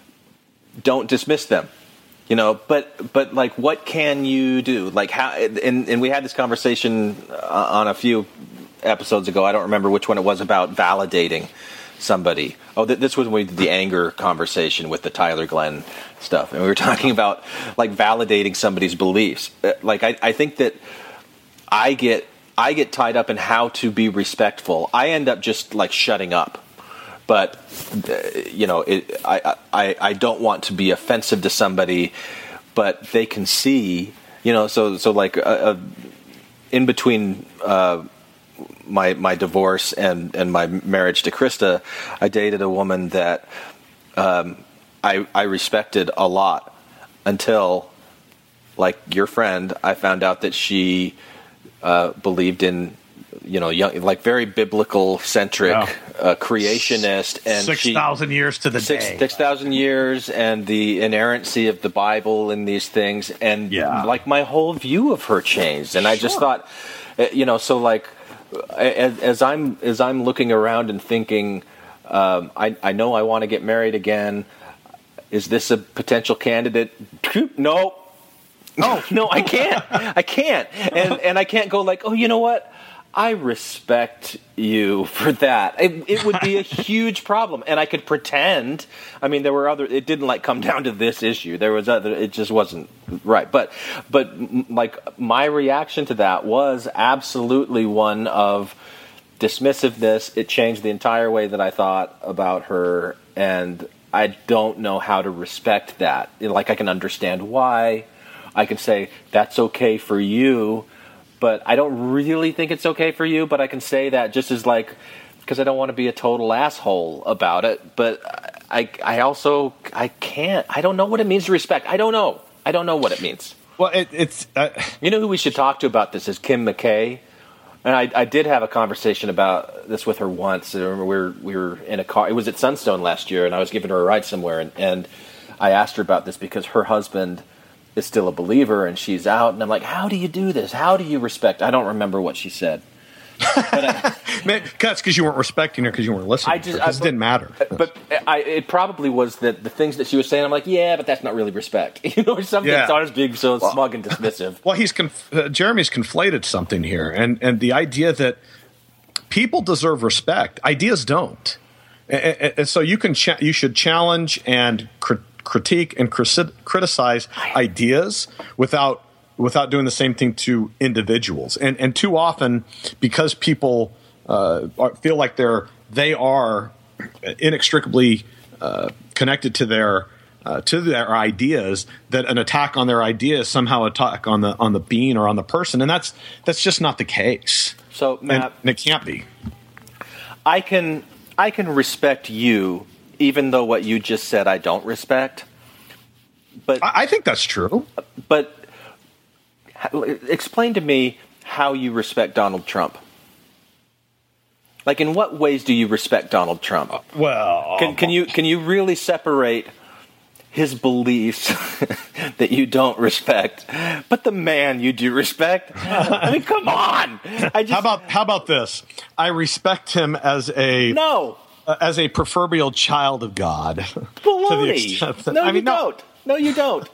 E: don't dismiss them, you know, but, but like, what can you do? Like how, and, and we had this conversation on a few episodes ago. I don't remember which one it was, about validating somebody. Oh, th- this was when we did the anger conversation with the Tyler Glenn stuff. And we were talking about like validating somebody's beliefs. Like, I, I think that I get I get tied up in how to be respectful. I end up just like shutting up, but uh, you know, it, I, I I don't want to be offensive to somebody, but they can see, you know. So so like uh, uh, in between uh, my my divorce and, and my marriage to Krista, I dated a woman that um, I I respected a lot until, like your friend, I found out that she Uh, believed in, you know, young, like very biblical centric yeah. uh, creationist, and
C: six thousand years to the
E: six,
C: day,
E: six thousand years, and the inerrancy of the Bible and these things, and
C: yeah.
E: like my whole view of her changed, and I just thought, you know, so like as, as I'm as I'm looking around and thinking, um, I I know I want to get married again. Is this a potential candidate? No. No, no, I can't. I can't. And and I can't go like, oh, you know what? I respect you for that. It, it would be a huge problem. And I could pretend. I mean, there were other, it didn't like come down to this issue. There was other, it just wasn't right. But, but like my reaction to that was absolutely one of dismissiveness. It changed the entire way that I thought about her. And I don't know how to respect that. Like, I can understand why. I can say, that's okay for you, but I don't really think it's okay for you, but I can say that just as like because I don't want to be a total asshole about it. But I, I also, I can't. I don't know what it means to respect. I don't know. I don't know what it means.
C: Well, it, it's uh,
E: you know who we should talk to about this is Kim McKay. And I, I did have a conversation about this with her once. I remember we were, we were in a car. It was at Sunstone last year, and I was giving her a ride somewhere. And, and I asked her about this because her husband is still a believer, and she's out. And I'm like, how do you do this? How do you respect? I don't remember what she said. But I,
C: Man, that's because you weren't respecting her because you weren't listening.
E: I just,
C: to her, 'cause
E: I,
C: it didn't matter.
E: But I, it probably was that the things that she was saying. I'm like, yeah, but that's not really respect. You know, or something.
C: Yeah.
E: It's always being so
C: Well,
E: smug and dismissive.
C: Well, he's conf- uh, Jeremy's conflated something here, and and the idea that people deserve respect, ideas don't, and, and so you can cha- you should challenge and crit- critique and cri- criticize ideas without. without doing the same thing to individuals. And and too often, because people uh, are, feel like they're they are inextricably uh, connected to their uh, to their ideas, that an attack on their ideas somehow attack on the on the being or on the person, and that's that's just not the case.
E: So, Matt,
C: and, and it can't be.
E: I can I can respect you, even though what you just said I don't respect. But
C: I, I think that's true.
E: But explain to me how you respect Donald Trump. Like, in what ways do you respect Donald Trump?
C: Uh, well,
E: can, can you can you really separate his beliefs that you don't respect, but the man you do respect? I mean, come on. I just,
C: how about how about this? I respect him as a
E: no,
C: uh, as a proverbial child of God.
E: Baloney.
C: That,
E: no,
C: I mean,
E: you
C: no.
E: don't. No, you don't.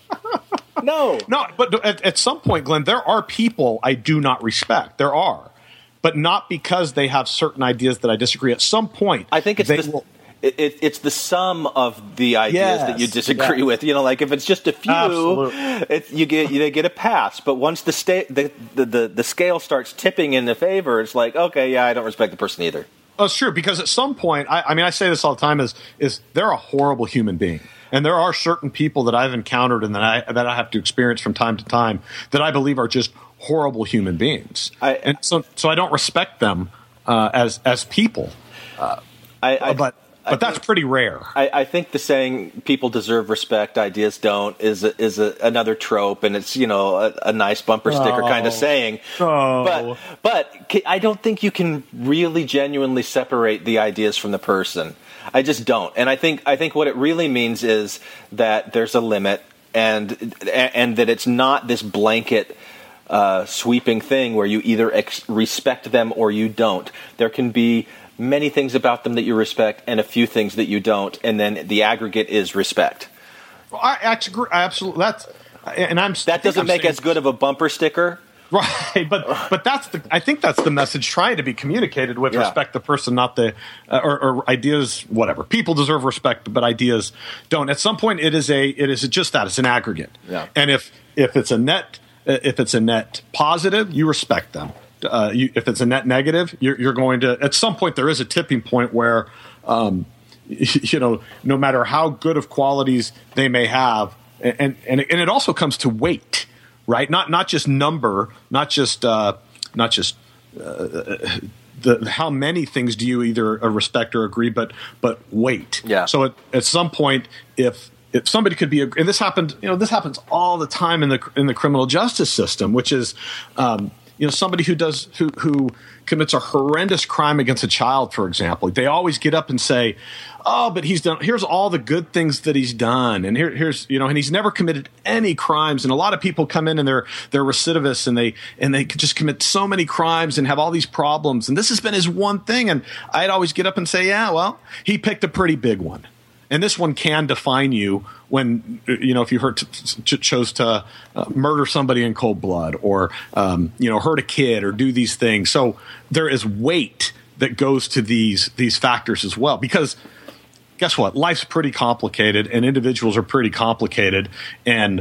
E: No.
C: No, but at, at some point, Glenn, there are people I do not respect. There are. But not because they have certain ideas that I disagree. At some point,
E: I think it's
C: they
E: the,
C: will,
E: it, it, it's the sum of the ideas
C: Yes,
E: that you disagree
C: yes.
E: with. You know, like if it's just a few,
C: Absolutely.
E: it's, you get you, they get a pass. But once the, sta- the, the the the scale starts tipping in the favor, it's like, okay, yeah, I don't respect the person either.
C: Oh, it's true, because at some point, I, I mean, I say this all the time, is is they're a horrible human being. And there are certain people that I've encountered and that I that I have to experience from time to time that I believe are just horrible human beings.
E: I,
C: and so so I don't respect them uh, as as people. Uh,
E: I, I,
C: but but
E: I
C: that's
E: think,
C: pretty rare.
E: I, I think the saying "people deserve respect, ideas don't" is a, is a, another trope, and it's, you know, a, a nice bumper sticker
C: Oh.
E: kind of saying.
C: Oh.
E: But but I don't think you can really genuinely separate the ideas from the person. I just don't, and I think I think what it really means is that there's a limit, and and that it's not this blanket uh, sweeping thing where you either ex- respect them or you don't. There can be many things about them that you respect, and a few things that you don't, and then the aggregate is respect.
C: Well, I, I agree. I absolutely. That's and I'm
E: That doesn't
C: I'm
E: make
C: saying,
E: as good of a bumper sticker.
C: Right, but but that's the I think that's the message trying to be communicated with
E: Yeah.
C: respect the person, not the uh, or, or ideas. Whatever, people deserve respect, but ideas don't. At some point, it is a it is just that it's an aggregate.
E: Yeah.
C: And if if it's a net if it's a net positive, you respect them. Uh, you, if it's a net negative, you're, you're going to at some point there is a tipping point where um, you know, no matter how good of qualities they may have, and and and it also comes to weight. Right, not not just number, not just uh, not just uh, the how many things do you either uh, respect or agree, but but weight.
E: Yeah.
C: So at, at some point, if if somebody could be, and this happened, you know, this happens all the time in the in the criminal justice system, which is, um, you know, somebody who does who who commits a horrendous crime against a child, for example, they always get up and say, oh, but he's done, here's all the good things that he's done. And here, here's, you know, and he's never committed any crimes. And a lot of people come in and they're, they're recidivists and they, and they just commit so many crimes and have all these problems. And this has been his one thing. And I'd always get up and say, yeah, well, he picked a pretty big one. And this one can define you when, you know, if you hurt, ch- chose to uh, murder somebody in cold blood or, um, you know, hurt a kid or do these things. So there is weight that goes to these, these factors as well, because guess what? Life's pretty complicated and individuals are pretty complicated, and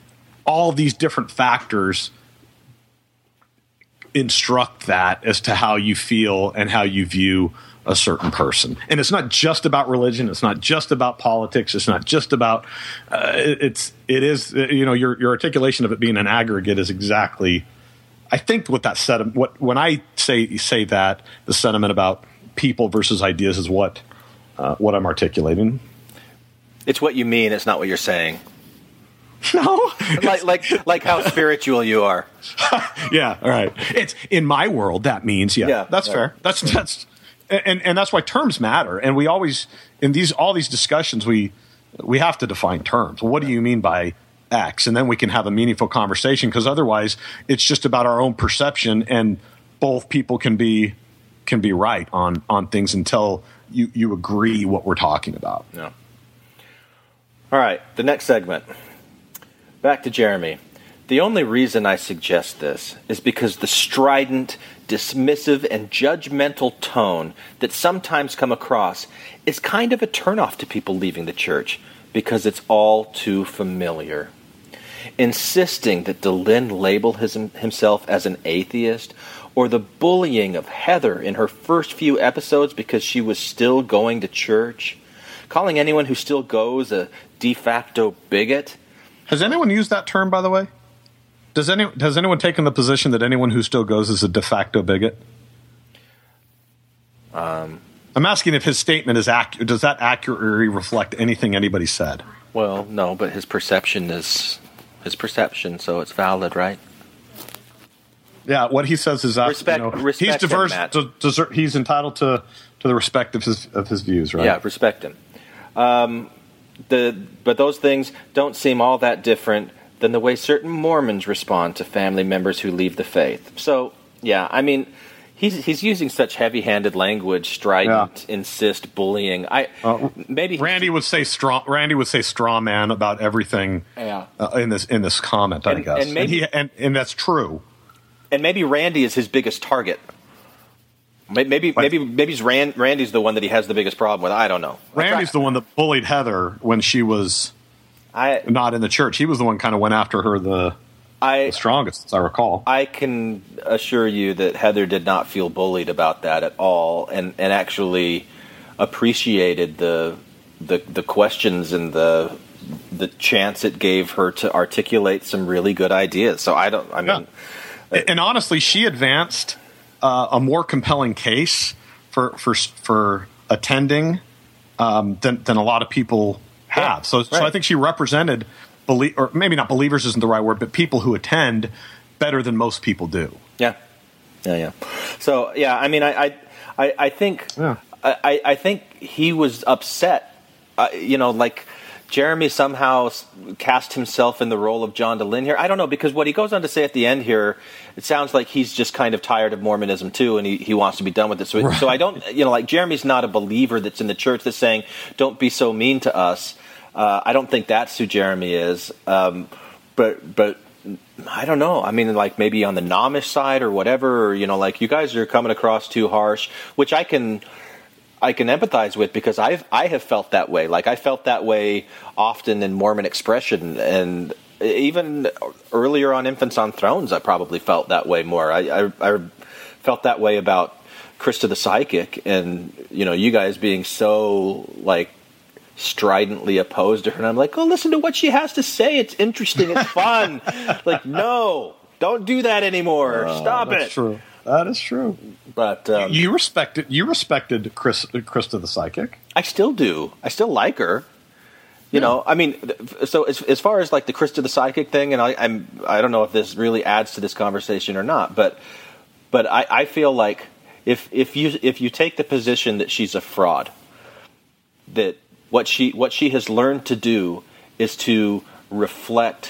C: all these different factors instruct that as to how you feel and how you view a certain person. And it's not just about religion. It's not just about politics. It's not just about, uh, it, it's, it is, you know, your, your articulation of it being an aggregate is exactly, I think what that sentiment, what, when I say, say that, the sentiment about people versus ideas is what uh, what I'm articulating.
E: It's what you mean. It's not what you're saying.
C: No,
E: like like like how spiritual you are.
C: Yeah, all right. It's in my world that means yeah.
E: Yeah,
C: that's
E: yeah.
C: fair. That's that's and and that's why terms matter. And we always in these all these discussions we we have to define terms. What do you mean by X? And then we can have a meaningful conversation, because otherwise it's just about our own perception, and both people can be can be right on on things until you you agree what we're talking about.
E: Yeah. All right, the next segment. Back to Jeremy. The only reason I suggest this is because the strident, dismissive, and judgmental tone that sometimes come across is kind of a turnoff to people leaving the church, because it's all too familiar. Insisting that Dehlin label his, himself as an atheist, or the bullying of Heather in her first few episodes because she was still going to church, calling anyone who still goes a de facto bigot.
C: Has anyone used that term, by the way? Does any has anyone taken the position that anyone who still goes is a de facto bigot?
E: Um,
C: I'm asking if his statement is accurate. Does that accurately reflect anything anybody said?
E: Well, no, but his perception is his perception, so it's valid, right?
C: Yeah, what he says is that
E: Respect-
C: you know,
E: respect
C: he's diverse.
E: him, Matt.
C: de- deser- he's entitled to, to the respect of his of his views, right?
E: Yeah, respect him. Um, the but those things don't seem all that different than the way certain Mormons respond to family members who leave the faith. So, yeah, I mean, he's he's using such heavy-handed language, strident,
C: Yeah.
E: insist, bullying. I
C: Uh,
E: maybe
C: Randy would say straw. Randy would say straw man about everything.
E: Yeah.
C: Uh, in this in this comment, I
E: And-
C: guess,
E: and maybe-
C: he, and and that's true.
E: and maybe Randy is his biggest target. Maybe maybe maybe, maybe Rand, Randy's the one that he has the biggest problem with. I don't know.
C: Randy's the one that bullied Heather when she was
E: I
C: not in the church. He was the one kind of went after her the,
E: I
C: the strongest, as I recall.
E: I can assure you that Heather did not feel bullied about that at all, and, and actually appreciated the the the questions and the the chance it gave her to articulate some really good ideas. So I don't. I mean,
C: Yeah. And honestly, she advanced uh, a more compelling case for for for attending um, than than a lot of people have.
E: Yeah,
C: so, so I
E: right.
C: think she represented, belie- or maybe not believers isn't the right word, but people who attend better than most people do.
E: yeah, yeah, yeah. So yeah, I mean, I I I, I think
C: Yeah.
E: I I think he was upset. Uh, you know, like. Jeremy somehow cast himself in the role of John Dehlin here. I don't know, because what he goes on to say at the end here, it sounds like he's just kind of tired of Mormonism too, and he, he wants to be done with it. So,
C: Right.
E: so I don't, you know, like Jeremy's not a believer that's in the church that's saying, don't be so mean to us. Uh, I don't think that's who Jeremy is. Um, but, but I don't know. I mean, like maybe on the Nomish side or whatever, or, you know, like you guys are coming across too harsh, which I can... I can empathize with, because I've I have felt that way. Like I felt that way often in Mormon expression, and even earlier on Infants on Thrones, I probably felt that way more. I I, I felt that way about Krista the Psychic, and you know, you guys being so like stridently opposed to her, and I'm like, oh, listen to what she has to say. It's interesting. It's fun. Like, no, don't do that anymore.
C: Uh,
E: Stop
C: that's
E: it.
C: True. That is true.
E: But um,
C: You respected you respected Chris, Krista the Psychic.
E: I still do. I still like her. You know, I mean, th- so as, as far as like the Krista the Psychic thing, and I, I'm, I don't know if this really adds to this conversation or not, but, but I, I feel like if if you if you take the position that she's a fraud, that what she what she has learned to do is to reflect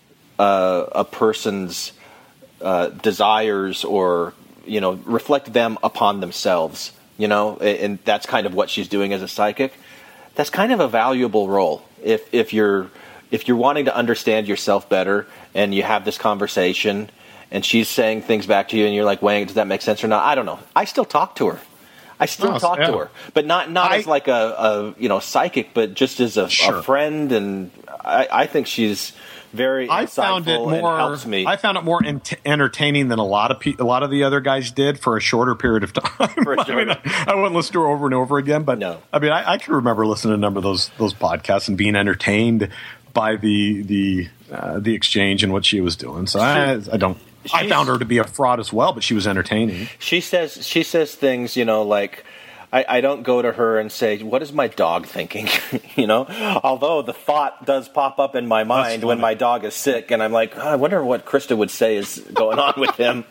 E: uh, a person's uh, desires, or you know, reflect them upon themselves. You know, and, and that's kind of what she's doing as a psychic. That's kind of a valuable role if if you're if you're wanting to understand yourself better, and you have this conversation, and she's saying things back to you, and you're like, weighing, does that make sense or not? I don't know. I still talk to her. I still
C: Oh,
E: talk
C: yeah.
E: to her, but not not
C: I-
E: as like a, a you know psychic, but just as a,
C: Sure.
E: a friend, and I, I think she's very
C: I
E: insightful
C: found it
E: and
C: more.
E: helps me.
C: I found it more ent- entertaining than a lot of pe- a lot of the other guys did for a shorter period of time.
E: For
C: I mean,
E: sure.
C: I, I wouldn't listen to her over and over again, but
E: No.
C: I mean, I, I can remember listening to a number of those those podcasts and being entertained by the the uh, the exchange and what she was doing. So I, I don't. I
E: She's-
C: found her to be a fraud as well, but she was entertaining.
E: She says she says things, you know, like I, I don't go to her and say, what is my dog thinking? You know, although the thought does pop up in my mind when my dog is sick, and I'm like, oh, I wonder what Krista would say is going on with him.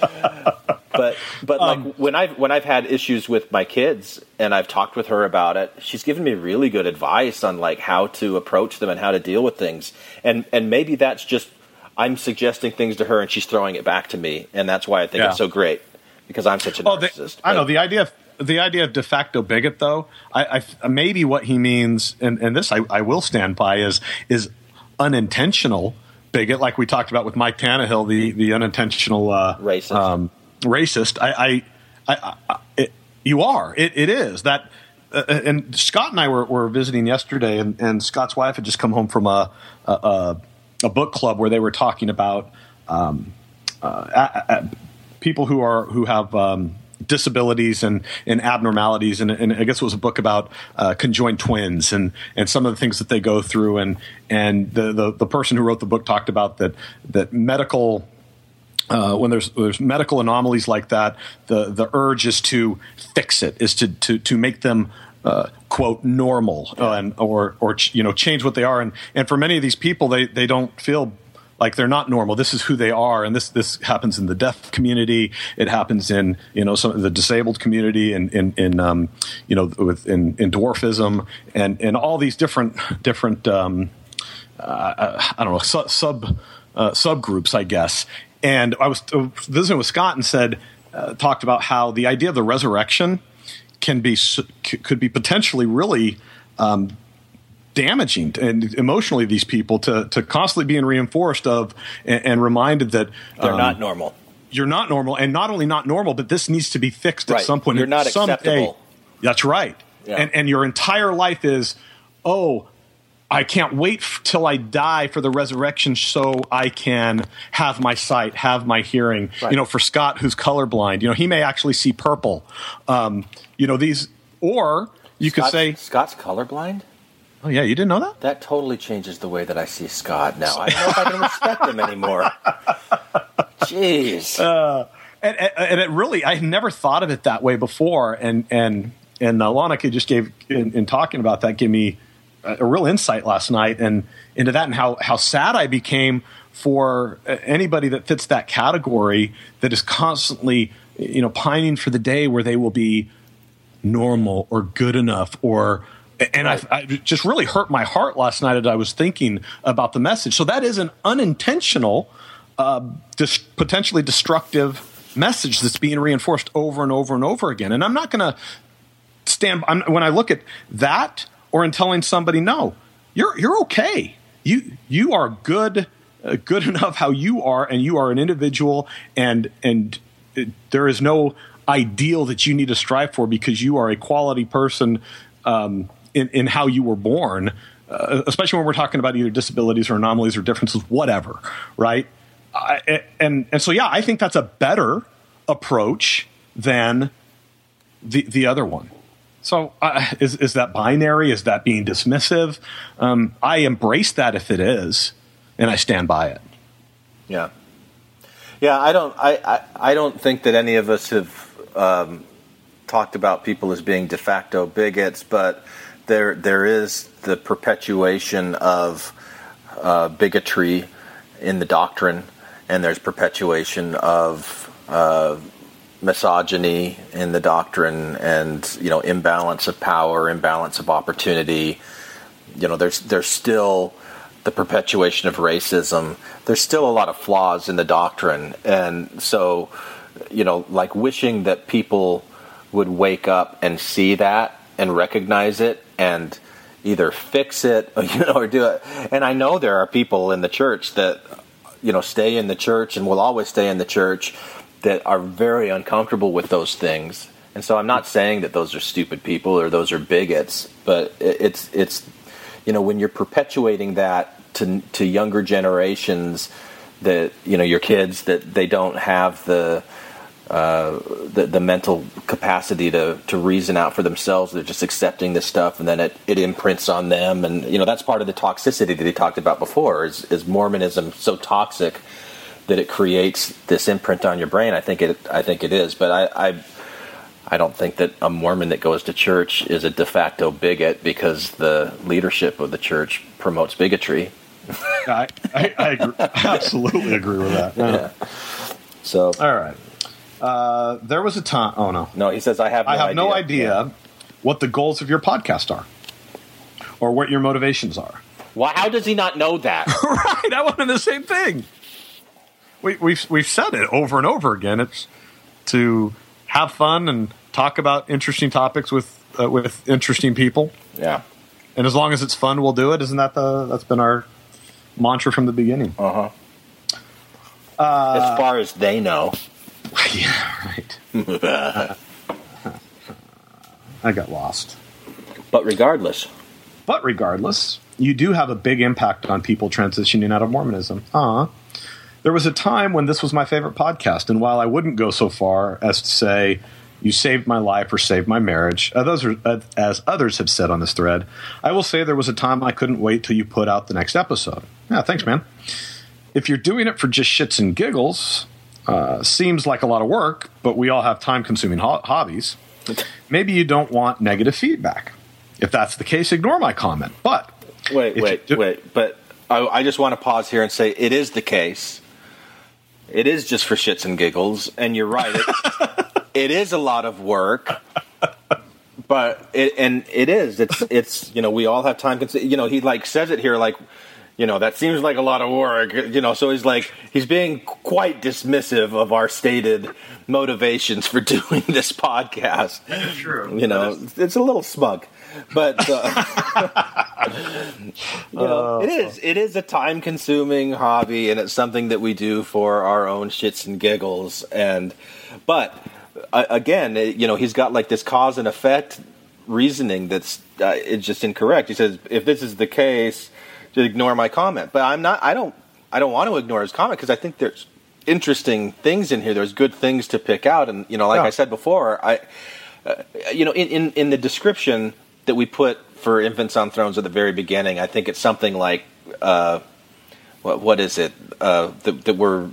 E: But but like um, when I've when I've had issues with my kids and I've talked with her about it, she's given me really good advice on like how to approach them and how to deal with things. And and maybe that's just I'm suggesting things to her and she's throwing it back to me, and that's why I think yeah. it's so great because I'm such a
C: oh,
E: narcissist.
C: The, I know the idea of the idea of de facto bigot, though. I, I maybe what he means, and, and this I, I will stand by, is is unintentional bigot, like we talked about with Mike Tannehill, the the unintentional uh,
E: racist.
C: Um, racist. I, I, I, I it, you are. It, it is that. Uh, and Scott and I were, were visiting yesterday, and, and Scott's wife had just come home from a a, a, a book club where they were talking about um, uh, a, a, people who are who have um, disabilities and, and abnormalities, and, and I guess it was a book about uh, conjoined twins and, and some of the things that they go through, and and the, the, the person who wrote the book talked about that that medical. Uh, when there's there's medical anomalies like that, the, the urge is to fix it, is to to, to make them uh, quote normal, uh, and or or you know change what they are, and, and for many of these people, they, they don't feel like they're not normal. This is who they are, and this this happens in the deaf community. It happens in you know some of the disabled community, and in, in, in um, you know with in, in dwarfism, and, and all these different different um, uh, I don't know sub sub uh, subgroups, I guess. And I was visiting with Scott and said, uh, talked about how the idea of the resurrection can be could be potentially really um, damaging and emotionally to these people to to constantly being reinforced of and, and reminded that
E: they're
C: um,
E: not normal.
C: You're not normal, and not only not normal, but this needs to be fixed
E: right.
C: at some point.
E: You're not
C: Someday.
E: acceptable.
C: That's right.
E: Yeah.
C: And and your entire life is, oh, I can't wait f- till I die for the resurrection so I can have my sight, have my hearing. Right. You know, for Scott, who's colorblind, you know, he may actually see purple. Um, you know, these, or you
E: Scott's,
C: could say...
E: Scott's colorblind?
C: Oh, yeah, you didn't know that?
E: That totally changes the way that I see Scott now. I don't know if I can respect him anymore. Jeez.
C: Uh, and, and it really, I never thought of it that way before. And, and, and uh, Lanaka just gave, in, in talking about that, gave me a real insight last night and into that, and how, how sad I became for anybody that fits that category that is constantly, you know, pining for the day where they will be normal or good enough, or, and right. I, I just really hurt my heart last night as I was thinking about the message. So that is an unintentional, uh, dis- potentially destructive message that's being reinforced over and over and over again. And I'm not going to stand, I'm, when I look at that, or in telling somebody, no, you're you're okay. You you are good, uh, good enough how you are, and you are an individual, and and it, there is no ideal that you need to strive for because you are a quality person um, in in how you were born. Uh, especially when we're talking about either disabilities or anomalies or differences, whatever, right? I, and and so yeah, I think that's a better approach than the the other one. So uh, is is that binary? Is that being dismissive? Um, I embrace that if it is, and I stand by it.
E: Yeah, yeah. I don't. I, I, I don't think that any of us have um, talked about people as being de facto bigots, but there there is the perpetuation of uh, bigotry in the doctrine, and there's perpetuation of Uh, misogyny in the doctrine, and you know, imbalance of power, imbalance of opportunity. You know, there's there's still the perpetuation of racism. There's still a lot of flaws in the doctrine, and so you know, like wishing that people would wake up and see that and recognize it and either fix it, or, you know, or do it. And I know there are people in the church that you know stay in the church and will always stay in the church that are very uncomfortable with those things. And so I'm not saying that those are stupid people or those are bigots, but it's, it's you know, when you're perpetuating that to to younger generations, that, you know, your kids, that they don't have the uh, the, the mental capacity to, to reason out for themselves. They're just accepting this stuff, and then it, it imprints on them. And, you know, that's part of the toxicity that he talked about before, is, is Mormonism so toxic that it creates this imprint on your brain. I think it. I think it is, but I, I, I don't think that a Mormon that goes to church is a de facto bigot because the leadership of the church promotes bigotry.
C: I, I, I agree, absolutely agree with that. Yeah.
E: Yeah. So,
C: All right. Uh, there was a time. Oh no,
E: no, he says I have. No
C: I have
E: idea.
C: no idea
E: Yeah.
C: what the goals of your podcast are, or what your motivations are.
E: Why? How does he not know that?
C: Right, I wanted the same thing. We, we've we've said it over and over again. It's to have fun and talk about interesting topics with uh, with interesting people.
E: Yeah.
C: And as long as it's fun, we'll do it. Isn't that the that's been our mantra from the beginning?
E: Uh huh. Uh, as far as they know.
C: Yeah, right. I got lost.
E: But regardless.
C: But regardless, you do have a big impact on people transitioning out of Mormonism. Uh, there was a time when this was my favorite podcast, and while I wouldn't go so far as to say, you saved my life or saved my marriage, as others, as others have said on this thread, I will say there was a time I couldn't wait till you put out the next episode. Yeah, thanks, man. If you're doing it for just shits and giggles, uh, seems like a lot of work, but we all have time-consuming ho- hobbies. Maybe you don't want negative feedback. If that's the case, ignore my comment. But
E: wait, wait,
C: do-
E: wait. But I, I just want to pause here and say it is the case. It is just for shits and giggles, and you're right. It, it is a lot of work, but it and it is. It's it's you know we all have time. You know he like says it here like. You know, that seems like a lot of work, you know, so he's like, he's being quite dismissive of our stated motivations for doing this podcast.
C: True.
E: You know, it's a little smug, but, uh, you know, it is, it is a time consuming hobby and it's something that we do for our own shits and giggles. And, but uh, again, you know, he's got like this cause and effect reasoning that's uh, it's just incorrect. He says, if this is the case, to ignore my comment, but I'm not. I don't. I don't want to ignore his comment because I think there's interesting things in here. There's good things to pick out, and you know, like
C: yeah.
E: I said before, I, uh, you know, in, in in the description that we put for Infants on Thrones at the very beginning, I think it's something like, uh, what what is it uh, that, that we're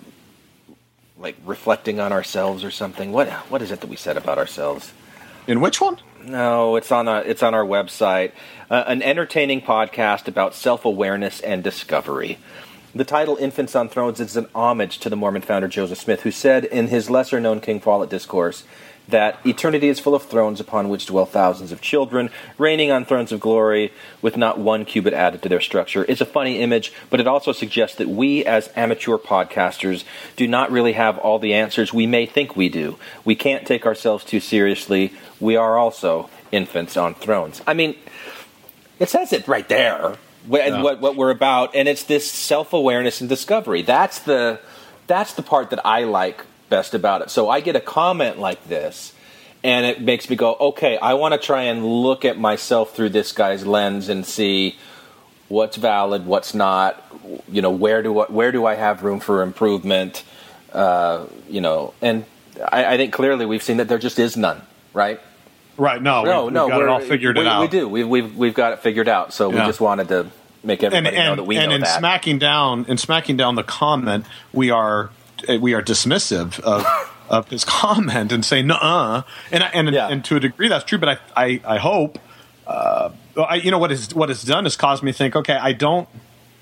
E: like reflecting on ourselves or something. What what is it that we said about ourselves?
C: In which one?
E: No, it's on a, it's on our website. Uh, an entertaining podcast about self-awareness and discovery. The title Infants on Thrones is an homage to the Mormon founder Joseph Smith, who said in his lesser-known King Follett discourse that eternity is full of thrones upon which dwell thousands of children, reigning on thrones of glory with not one cubit added to their structure. It's a funny image, but it also suggests that we as amateur podcasters do not really have all the answers we may think we do. We can't take ourselves too seriously. We are also infants on thrones. I mean, it says it right there,
C: Yeah.
E: what, what we're about, and it's this self-awareness and discovery. That's the that's the part that I like best about it. So I get a comment like this, and it makes me go, okay, I want to try and look at myself through this guy's lens and see what's valid, what's not. You know, where do I, where do I have room for improvement? Uh, you know, and I, I think clearly we've seen that there just is none, right?
C: Right. No.
E: No,
C: we've,
E: no,
C: we've got
E: we're,
C: it all figured
E: we,
C: it out.
E: We do. We've we've we've got it figured out. So
C: Yeah.
E: we just wanted to make
C: And,
E: everybody know
C: and,
E: that we
C: and
E: know
C: in
E: that.
C: smacking down, in smacking down the comment, we are we are dismissive of of his comment and saying "nuh-uh," and and
E: Yeah.
C: and to a degree that's true. But I I, I hope, uh, I, you know what is what it's done is caused me to think. Okay, I don't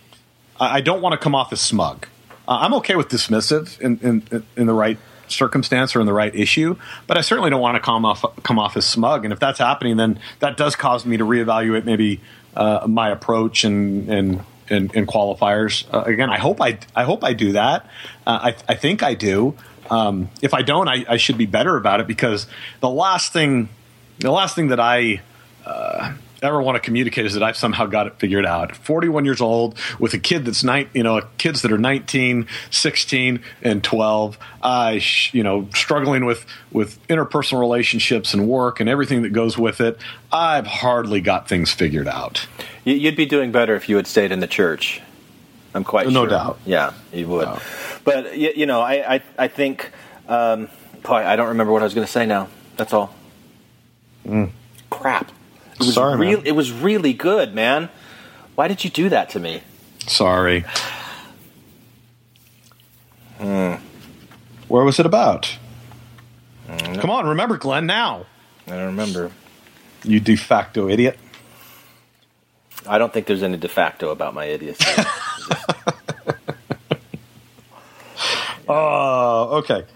C: I don't want to come off as smug. Uh, I'm okay with dismissive in, in in the right circumstance or in the right issue, but I certainly don't want to come off come off as smug. And if that's happening, then that does cause me to reevaluate maybe uh, my approach and and and, and qualifiers. Uh, again, I hope I I hope I do that. Uh, I I think I do. Um, if I don't, I, I should be better about it, because the last thing the last thing that I uh, ever want to communicate is that I've somehow got it figured out. forty-one years old with a kid that's nine, you know, kids that are nineteen, sixteen, and twelve. I, sh- you know, struggling with with interpersonal relationships and work and everything that goes with it. I've hardly got things figured out.
E: You'd be doing better if you had stayed in the church. I'm quite
C: No
E: sure.
C: doubt.
E: Yeah, you would.
C: No.
E: But you, you know, I I, I think. Um, boy, I don't remember what I was going to say now. That's all.
C: Mm.
E: Crap. It was
C: Sorry,
E: real,
C: man.
E: It was really good, man. Why did you do that to me?
C: Sorry.
E: Hmm.
C: Where was it about?
E: No,
C: Come on, remember Glenn now.
E: I don't remember.
C: You de facto idiot.
E: I don't think there's any de facto about my idiocy.
C: Oh, uh, okay.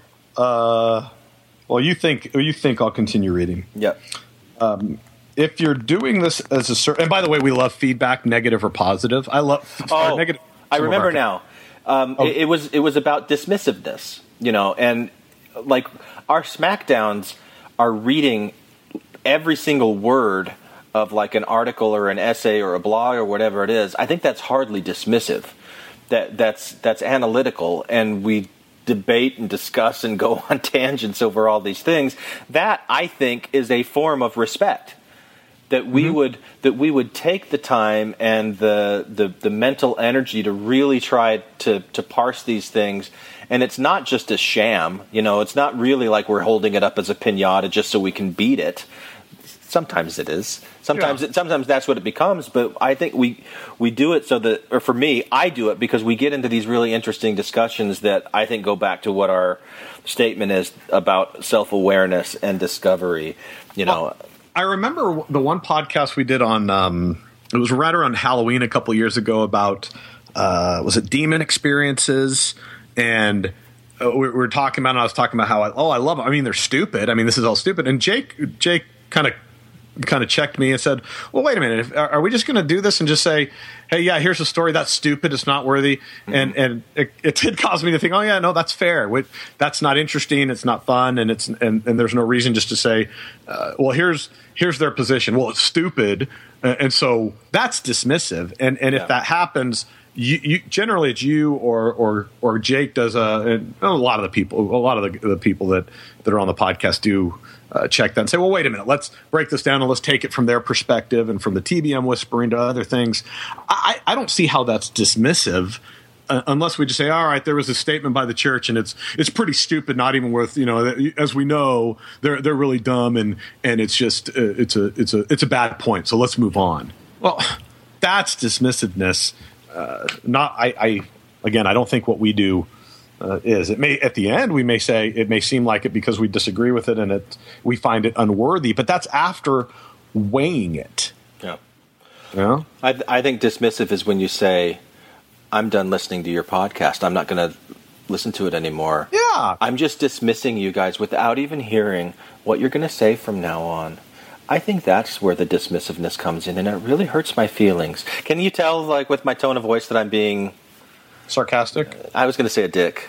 C: Uh, well, you think you think I'll continue reading.
E: Yep.
C: Um, if you're doing this as a ser- and by the way, we love feedback, negative or positive. I love.
E: Oh,
C: negative.
E: I remember now. Um,
C: oh.
E: it, it was it was about dismissiveness, you know, and like our Smackdowns are reading every single word of like an article or an essay or a blog or whatever it is. I think that's hardly dismissive. That that's that's analytical, and we debate and discuss and go on tangents over all these things. That, I think, is a form of respect. That we mm-hmm. would that we would take the time and the, the the mental energy to really try to to parse these things. And it's not just a sham, you know. It's not really like we're holding it up as a piñata just so we can beat it. Sometimes it is. Sometimes
C: yeah.
E: it, sometimes that's what it becomes. But I think we we do it so that, or for me, I do it because we get into these really interesting discussions that I think go back to what our statement is about self-awareness and discovery. You know,
C: well, I remember the one podcast we did on. Um, it was right around Halloween a couple years ago about uh, was it demon experiences, and uh, we, we were talking about. And I was talking about how I, oh I love them. I mean they're stupid. I mean this is all stupid. And Jake Jake kind of. kind of checked me and said, well, wait a minute. If, are we just going to do this and just say, hey, yeah, here's a story that's stupid. It's not worthy. Mm-hmm. And and it, it did cause me to think, oh, yeah, no, that's fair. We, that's not interesting. It's not fun. And it's and, and there's no reason just to say, uh, well, here's here's their position. Well, it's stupid. Uh, and so that's dismissive. And and
E: yeah.
C: if that happens, you, you generally it's you or or or Jake does a, and a lot of the people, a lot of the, the people that, that are on the podcast do Uh, check that and say, well, wait a minute, let's break this down and let's take it from their perspective and from the T B M whispering to other things. I, I don't see how that's dismissive uh, unless we just say, all right, there was a statement by the church and it's it's pretty stupid, not even worth, you know, as we know, they're they're really dumb and and it's just uh, it's a it's a it's a bad point. So let's move on. Well, that's dismissiveness. Uh, not I, I again, I don't think what we do. Uh, is it may at the end we may say it may seem like it because we disagree with it and it we find it unworthy, but that's after weighing it.
E: Yeah,
C: yeah.
E: I, th- I think dismissive is when you say, "I'm done listening to your podcast. I'm not going to listen to it anymore."
C: Yeah,
E: I'm just dismissing you guys without even hearing what you're going to say from now on. I think that's where the dismissiveness comes in, and it really hurts my feelings. Can you tell, like, with my tone of voice that I'm being
C: sarcastic?
E: I was going to say a dick.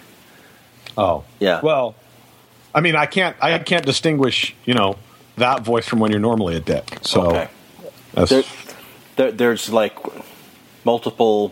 C: Oh,
E: yeah.
C: Well, I mean, I can't, I can't distinguish, you know, that voice from when you're normally a dick. So,
E: okay. there, there, there's like multiple.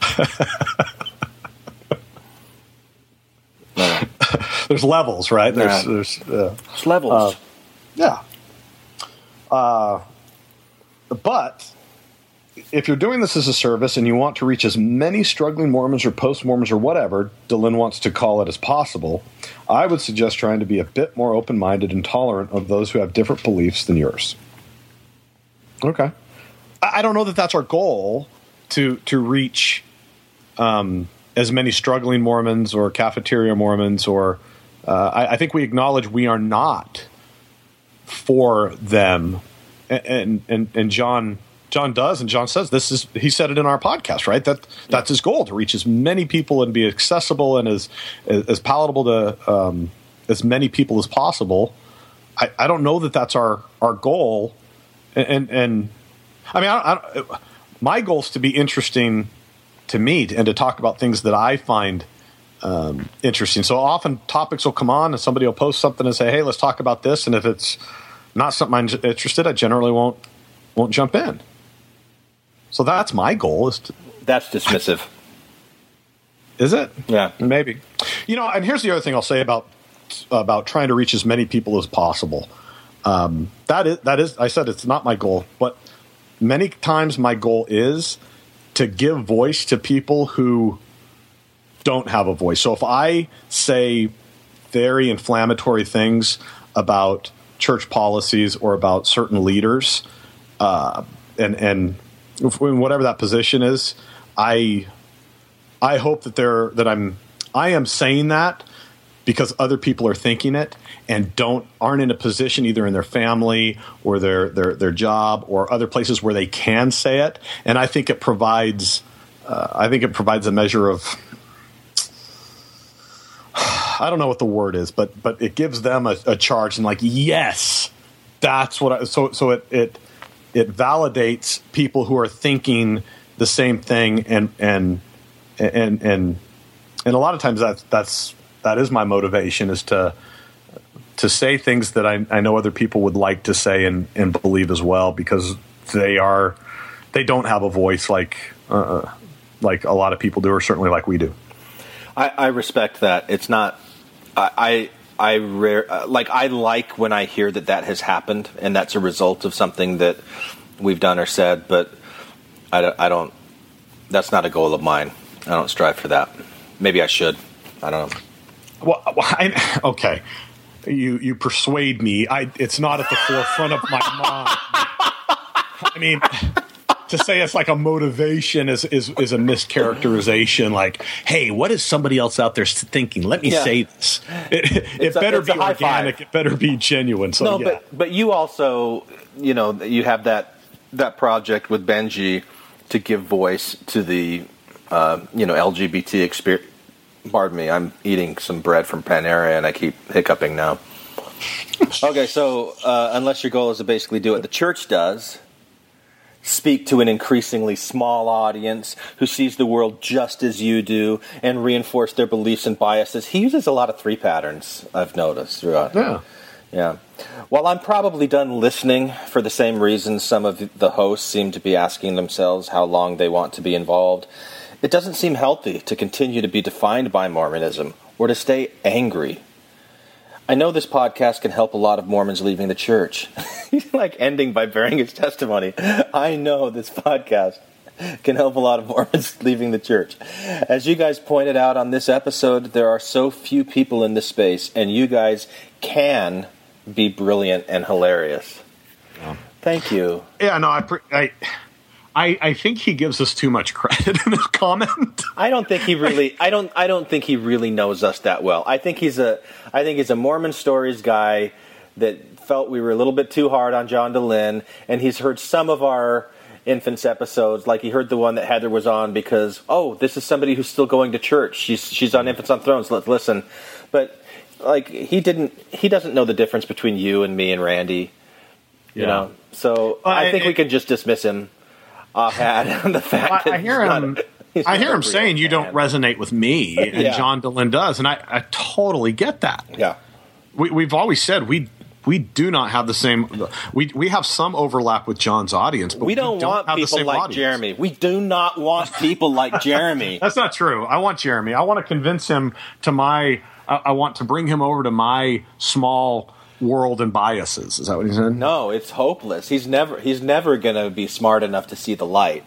E: no.
C: There's levels, right? There's,
E: yeah.
C: there's, uh,
E: there's levels.
C: Uh, yeah. Uh, but. If you're doing this as a service and you want to reach as many struggling Mormons or post-Mormons or whatever Dylan wants to call it as possible, I would suggest trying to be a bit more open-minded and tolerant of those who have different beliefs than yours. Okay. I don't know that that's our goal, to to reach um, as many struggling Mormons or cafeteria Mormons, or uh, I, I think we acknowledge we are not for them. And and and John... John does, and John says this is. He said it in our podcast, right? That that's his goal, to reach as many people and be accessible and as as, as palatable to um, as many people as possible. I, I don't know that that's our our goal, and and, and I mean, I, I, my goal is to be interesting to me and to talk about things that I find um, interesting. So often topics will come on, and somebody will post something and say, "Hey, let's talk about this." And if it's not something I'm interested, I generally won't won't jump in. So that's my goal. Is to,
E: that's dismissive.
C: Is it?
E: Yeah,
C: maybe. You know, and here's the other thing I'll say about about trying to reach as many people as possible. Um, that is that is. I said it's not my goal, but many times my goal is to give voice to people who don't have a voice. So if I say very inflammatory things about church policies or about certain leaders, uh, and and whatever that position is, I I hope that they're that I'm I am saying that because other people are thinking it and don't aren't in a position either in their family or their their their job or other places where they can say it. And I think it provides uh, I think it provides a measure of I don't know what the word is, but but it gives them a, a charge and like, yes, that's what I, so so it it it validates people who are thinking the same thing, and and and and and a lot of times that's that's that is my motivation, is to to say things that I, I know other people would like to say and, and believe as well, because they are they don't have a voice like uh, like a lot of people do, or certainly like we do.
E: I, I respect that. It's not. I I, I rare like I like when I hear that that has happened and that's a result of something that we've done or said, but I don't, I don't. That's not a goal of mine. I don't strive for that. Maybe I should. I don't know.
C: Well, I, okay, you you persuade me. I it's not at the forefront of my mind. I mean, to say it's like a motivation is is, is a mischaracterization. Like, hey, what is somebody else out there thinking? Let me
E: Yeah.
C: say this. It, it
E: a-
C: better
E: it's
C: be
E: a high
C: organic.
E: five.
C: It better be genuine. So
E: No,
C: yeah.
E: but but you also, you know, you have that that project with Benji to give voice to the uh, you know L G B T experience. Pardon me, I'm eating some bread from Panera and I keep hiccuping now. Okay, so uh, unless your goal is to basically do what the church does, speak to an increasingly small audience who sees the world just as you do and reinforce their beliefs and biases. He uses a lot of three patterns, I've noticed throughout.
C: yeah.
E: Yeah. While I'm probably done listening for the same reasons some of the hosts seem to be asking themselves how long they want to be involved, it doesn't seem healthy to continue to be defined by Mormonism or to stay angry. I know this podcast can help a lot of Mormons leaving the church. He's like ending by bearing his testimony. I know this podcast can help a lot of Mormons leaving the church. As you guys pointed out on this episode, there are so few people in this space, and you guys can be brilliant and hilarious.
C: Yeah.
E: Thank you.
C: Yeah, no, I, pre- I, I, I think he gives us too much credit in his comment.
E: I don't think he really. I don't. I don't think he really knows us that well. I think he's a. I think he's a Mormon Stories guy that felt we were a little bit too hard on John DeLynn, and he's heard some of our Infants episodes, like he heard the one that Heather was on because, oh, this is somebody who's still going to church. She's she's on Infants on Thrones. Let's listen. But like he didn't. He doesn't know the difference between you and me and Randy. You
C: Yeah.
E: know. So
C: Well,
E: I think
C: it-
E: we can just dismiss him offhand on the fact that
C: I, I hear
E: he's not
C: him.
E: a- he's
C: I
E: not
C: hear
E: a
C: him
E: real
C: saying you don't
E: fan.
C: resonate with me, and
E: Yeah.
C: John DeLynn does, and I, I totally get that.
E: Yeah.
C: We, we've always said we we do not have the same. We we have some overlap with John's audience, but
E: We don't, want
C: have the
E: people
C: same
E: like
C: audience.
E: Jeremy. We do not want people like Jeremy.
C: That's not true. I want Jeremy. I want to convince him to my. I, I want to bring him over to my small world and biases. Is that what he said?
E: No, it's hopeless. He's never he's never going to be smart enough to see the light.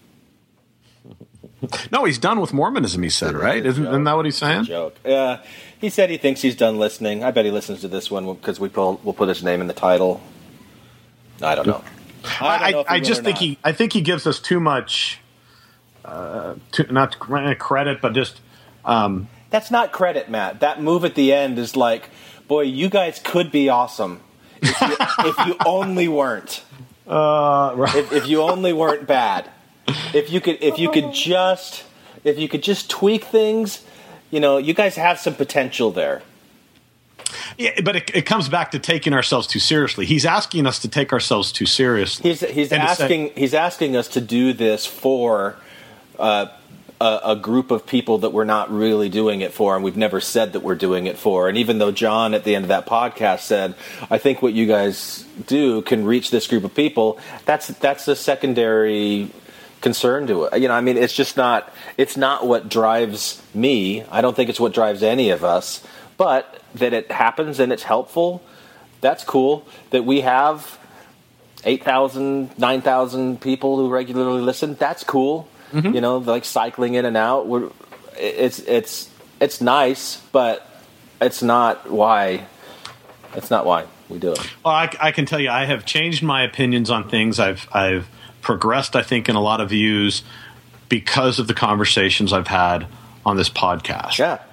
C: No, he's done with Mormonism. He said, right? Isn't, isn't that what he's saying?
E: Joke. Yeah, he said he thinks he's done listening. I bet he listens to this one because we pull, we'll put his name in the title. I don't know. I,
C: I,
E: don't know if he
C: I
E: will
C: just
E: or
C: think
E: not.
C: he. I think he gives us too much. Uh, too, not credit, but just. Um,
E: That's not credit, Matt. That move at the end is like, boy, you guys could be awesome if you, if you only weren't.
C: uh, right.
E: If, if you only weren't bad. If you could, if you could just, if you could just tweak things, you know, you guys have some potential there.
C: Yeah, but it, it comes back to taking ourselves too seriously. He's asking us to take ourselves too seriously.
E: He's he's
C: And to say-
E: asking he's asking us to do this for uh, a, a group of people that we're not really doing it for, and we've never said that we're doing it for. And even though John at the end of that podcast said, "I think what you guys do can reach this group of people," that's that's a secondary concern to it. You know, I mean, it's just not it's not what drives me. I don't think it's what drives any of us. But that it happens and it's helpful, that's cool. That we have eight thousand, nine thousand people who regularly listen, that's cool. Mm-hmm. You know, like cycling in and out. We're, it's it's it's nice, but it's not why. It's not why we do it.
C: Well, I, I can tell you, I have changed my opinions on things. I've I've progressed, I think, in a lot of views because of the conversations I've had on this podcast.
E: Yeah.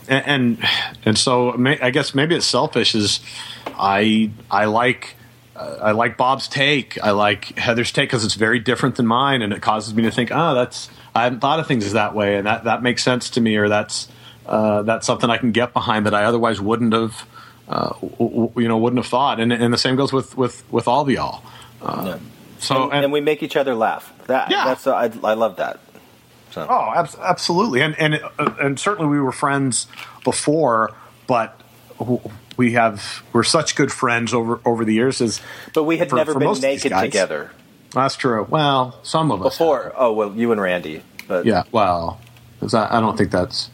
C: and and, and so may, I guess maybe it's selfish. Is I I like. Uh, I like Bob's take. I like Heather's take because it's very different than mine, and it causes me to think, oh, that's I hadn't thought of things as that way, and that, that makes sense to me, or that's uh, that's something I can get behind that I otherwise wouldn't have, uh, w- w- you know, wouldn't have thought. And, and the same goes with, with, with all of y'all. Uh,
E: yeah.
C: So
E: and,
C: and,
E: and we make each other laugh. That
C: Yeah.
E: that's uh, I, I love that. So.
C: Oh, ab- absolutely, and and uh, and certainly we were friends before, but. We have we're such good friends over, over the years as
E: but we had
C: for,
E: never
C: for
E: been naked together.
C: That's true. Well, some of us
E: before.
C: have.
E: Oh well, you and Randy. But
C: Yeah. Well, 'cause I, I don't think that's.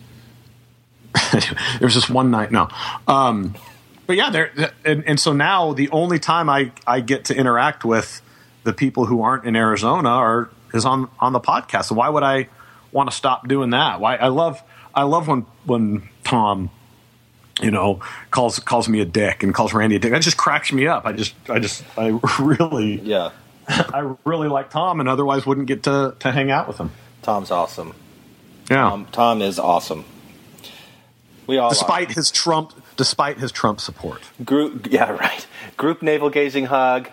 C: There's just one night. No. Um, but yeah, there and, and so now the only time I, I get to interact with the people who aren't in Arizona are is on, on the podcast. So why would I want to stop doing that? Why I love I love when when Tom. You know, calls calls me a dick and calls Randy a dick. That just cracks me up. I just, I just, I really,
E: yeah,
C: I really like Tom, and otherwise wouldn't get to, to hang out with him.
E: Tom's awesome.
C: Yeah,
E: Tom, Tom is awesome. We all
C: despite
E: are.
C: his Trump, despite his Trump support.
E: Group, yeah, right. Group navel gazing hug.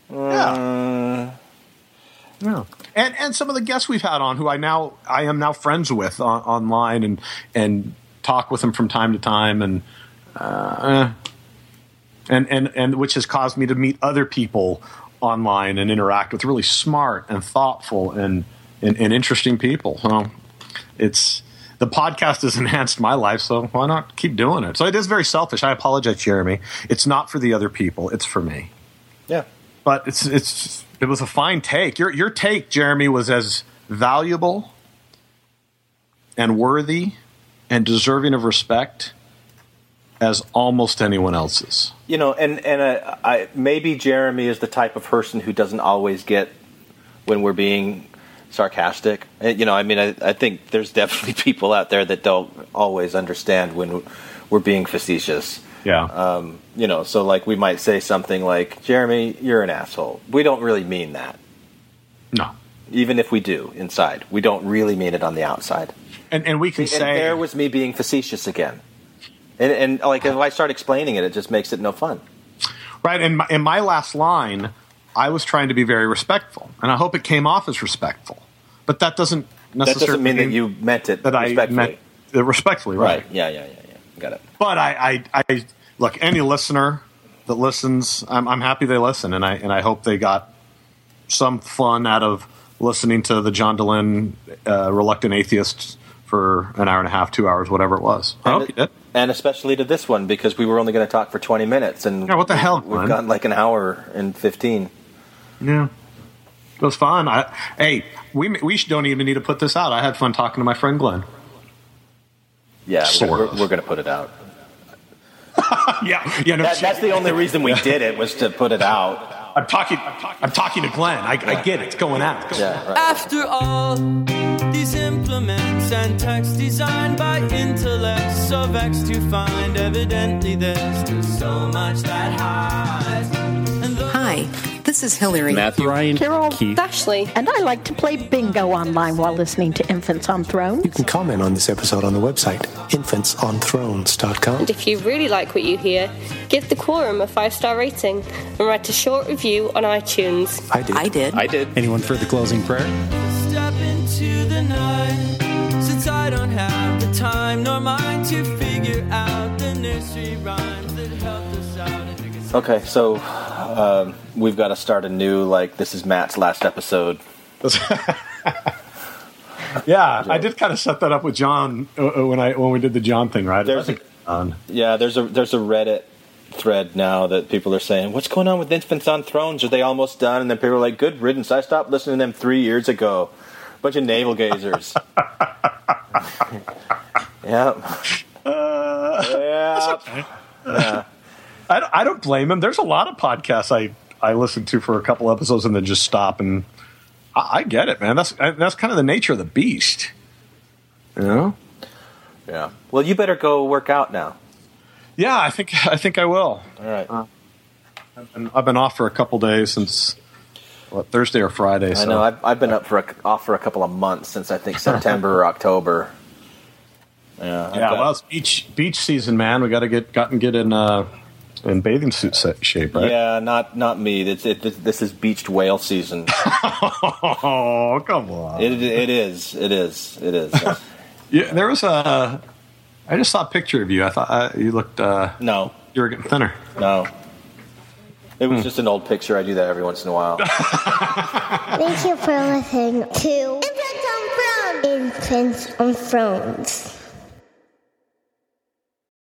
C: Yeah, yeah. And and some of the guests we've had on, who I now I am now friends with on, online, and and. talk with them from time to time, and uh, and and and which has caused me to meet other people online and interact with really smart and thoughtful and and, and interesting people. So it's the podcast has enhanced my life, so why not keep doing it? So it is very selfish. I apologize, Jeremy. It's not for the other people; it's for me.
E: Yeah,
C: but it's it's it was a fine take. Your your take, Jeremy, was as valuable and worthy and deserving of respect as almost anyone else's.
E: You know, and and uh, I, maybe Jeremy is the type of person who doesn't always get when we're being sarcastic. You know, I mean, I, I think there's definitely people out there that don't always understand when we're being facetious.
C: Yeah.
E: Um, you know, so like we might say something like, Jeremy, you're an asshole. We don't really mean that.
C: No.
E: Even if we do inside. We don't really mean it on the outside.
C: And, and we can
E: and
C: say...
E: And there was me being facetious again. And, and like, if I start explaining it, it just makes it no fun.
C: Right, and in, in my last line, I was trying to be very respectful. And I hope it came off as respectful. But that doesn't necessarily
E: That doesn't mean that you meant it
C: that
E: respectfully.
C: I meant it respectfully, right.
E: Right, yeah, yeah, yeah, yeah. Got it.
C: But I, I, I look, any listener that listens, I'm, I'm happy they listen. And I, and I hope they got some fun out of listening to the John Dehlin uh, Reluctant Atheists for an hour and a half, two hours, whatever it was. I
E: And,
C: hope you did.
E: And especially to this one, because we were only going to talk for twenty minutes. And
C: yeah, what the hell,
E: we've
C: man?
E: gone like an hour and fifteen.
C: Yeah. It was fun. I, hey, we we don't even need to put this out. I had fun talking to my friend Glenn.
E: Yeah,
C: Sort
E: we're,
C: of.
E: we're, we're going to put it out.
C: yeah, yeah. No,
E: That, that's the only reason we did it, was to put it out.
C: I'm talking. I'm talking to Glenn. I, I get it. It's going out. It's going
E: Yeah, right.
F: After all, these implements and text designed by intellects so vexed to find evidently there's just so much that hides. And the-
G: Hi, this is Hillary.
H: Matthew, Ryan,
I: Carol,
H: Keith.
I: Dashley, and I like to play bingo online while listening to Infants on Thrones.
J: You can comment on this episode on the website, infants on thrones dot com.
K: And if you really like what you hear, give the Quorum a five-star rating and write a short review on iTunes.
J: I did.
G: I did.
H: I did.
J: Anyone for the closing prayer?
F: Step into the night, since I don't have the time nor mind to figure out the nursery rhymes that help us out.
E: Okay, so um, we've got to start a new, like, this is Matt's last episode.
C: Yeah, I did kind of set that up with John uh, when I when we did the John thing, right?
E: There's a,
C: on.
E: yeah, there's a there's a Reddit thread now that people are saying, what's going on with Infants on Thrones? Are they almost done? And then people are like, good riddance. I stopped listening to them three years ago. Bunch of navel gazers. Yep.
C: Uh,
E: Yep.
C: okay.
E: Yeah.
C: I, don't- I don't blame him. There's a lot of podcasts I, I listen to for a couple episodes and then just stop, and I, I get it, man. That's that's kind of the nature of the beast, you know.
E: Yeah. Well, you better go work out now.
C: Yeah, I think I think I will.
E: All right.
C: Uh, I've, been, I've been off for a couple days since what, Thursday or Friday.
E: I
C: So.
E: know. I've, I've been up for a, off for a couple of months since I think September or October. Yeah,
C: Yeah, well, it's beach beach season, man. We got to get gotten get in uh, in bathing suit set shape, right?
E: Yeah, not not me. It's, it, this is beached whale season.
C: Oh, come on!
E: It, it is. It is. It is.
C: Yeah, there was a. I just saw a picture of you. I thought uh, you looked. Uh,
E: no,
C: you were getting thinner.
E: No, it was hmm. just an old picture. I do that every once in a while.
G: Thank you for listening to Infants on Thrones. Infants on Thrones.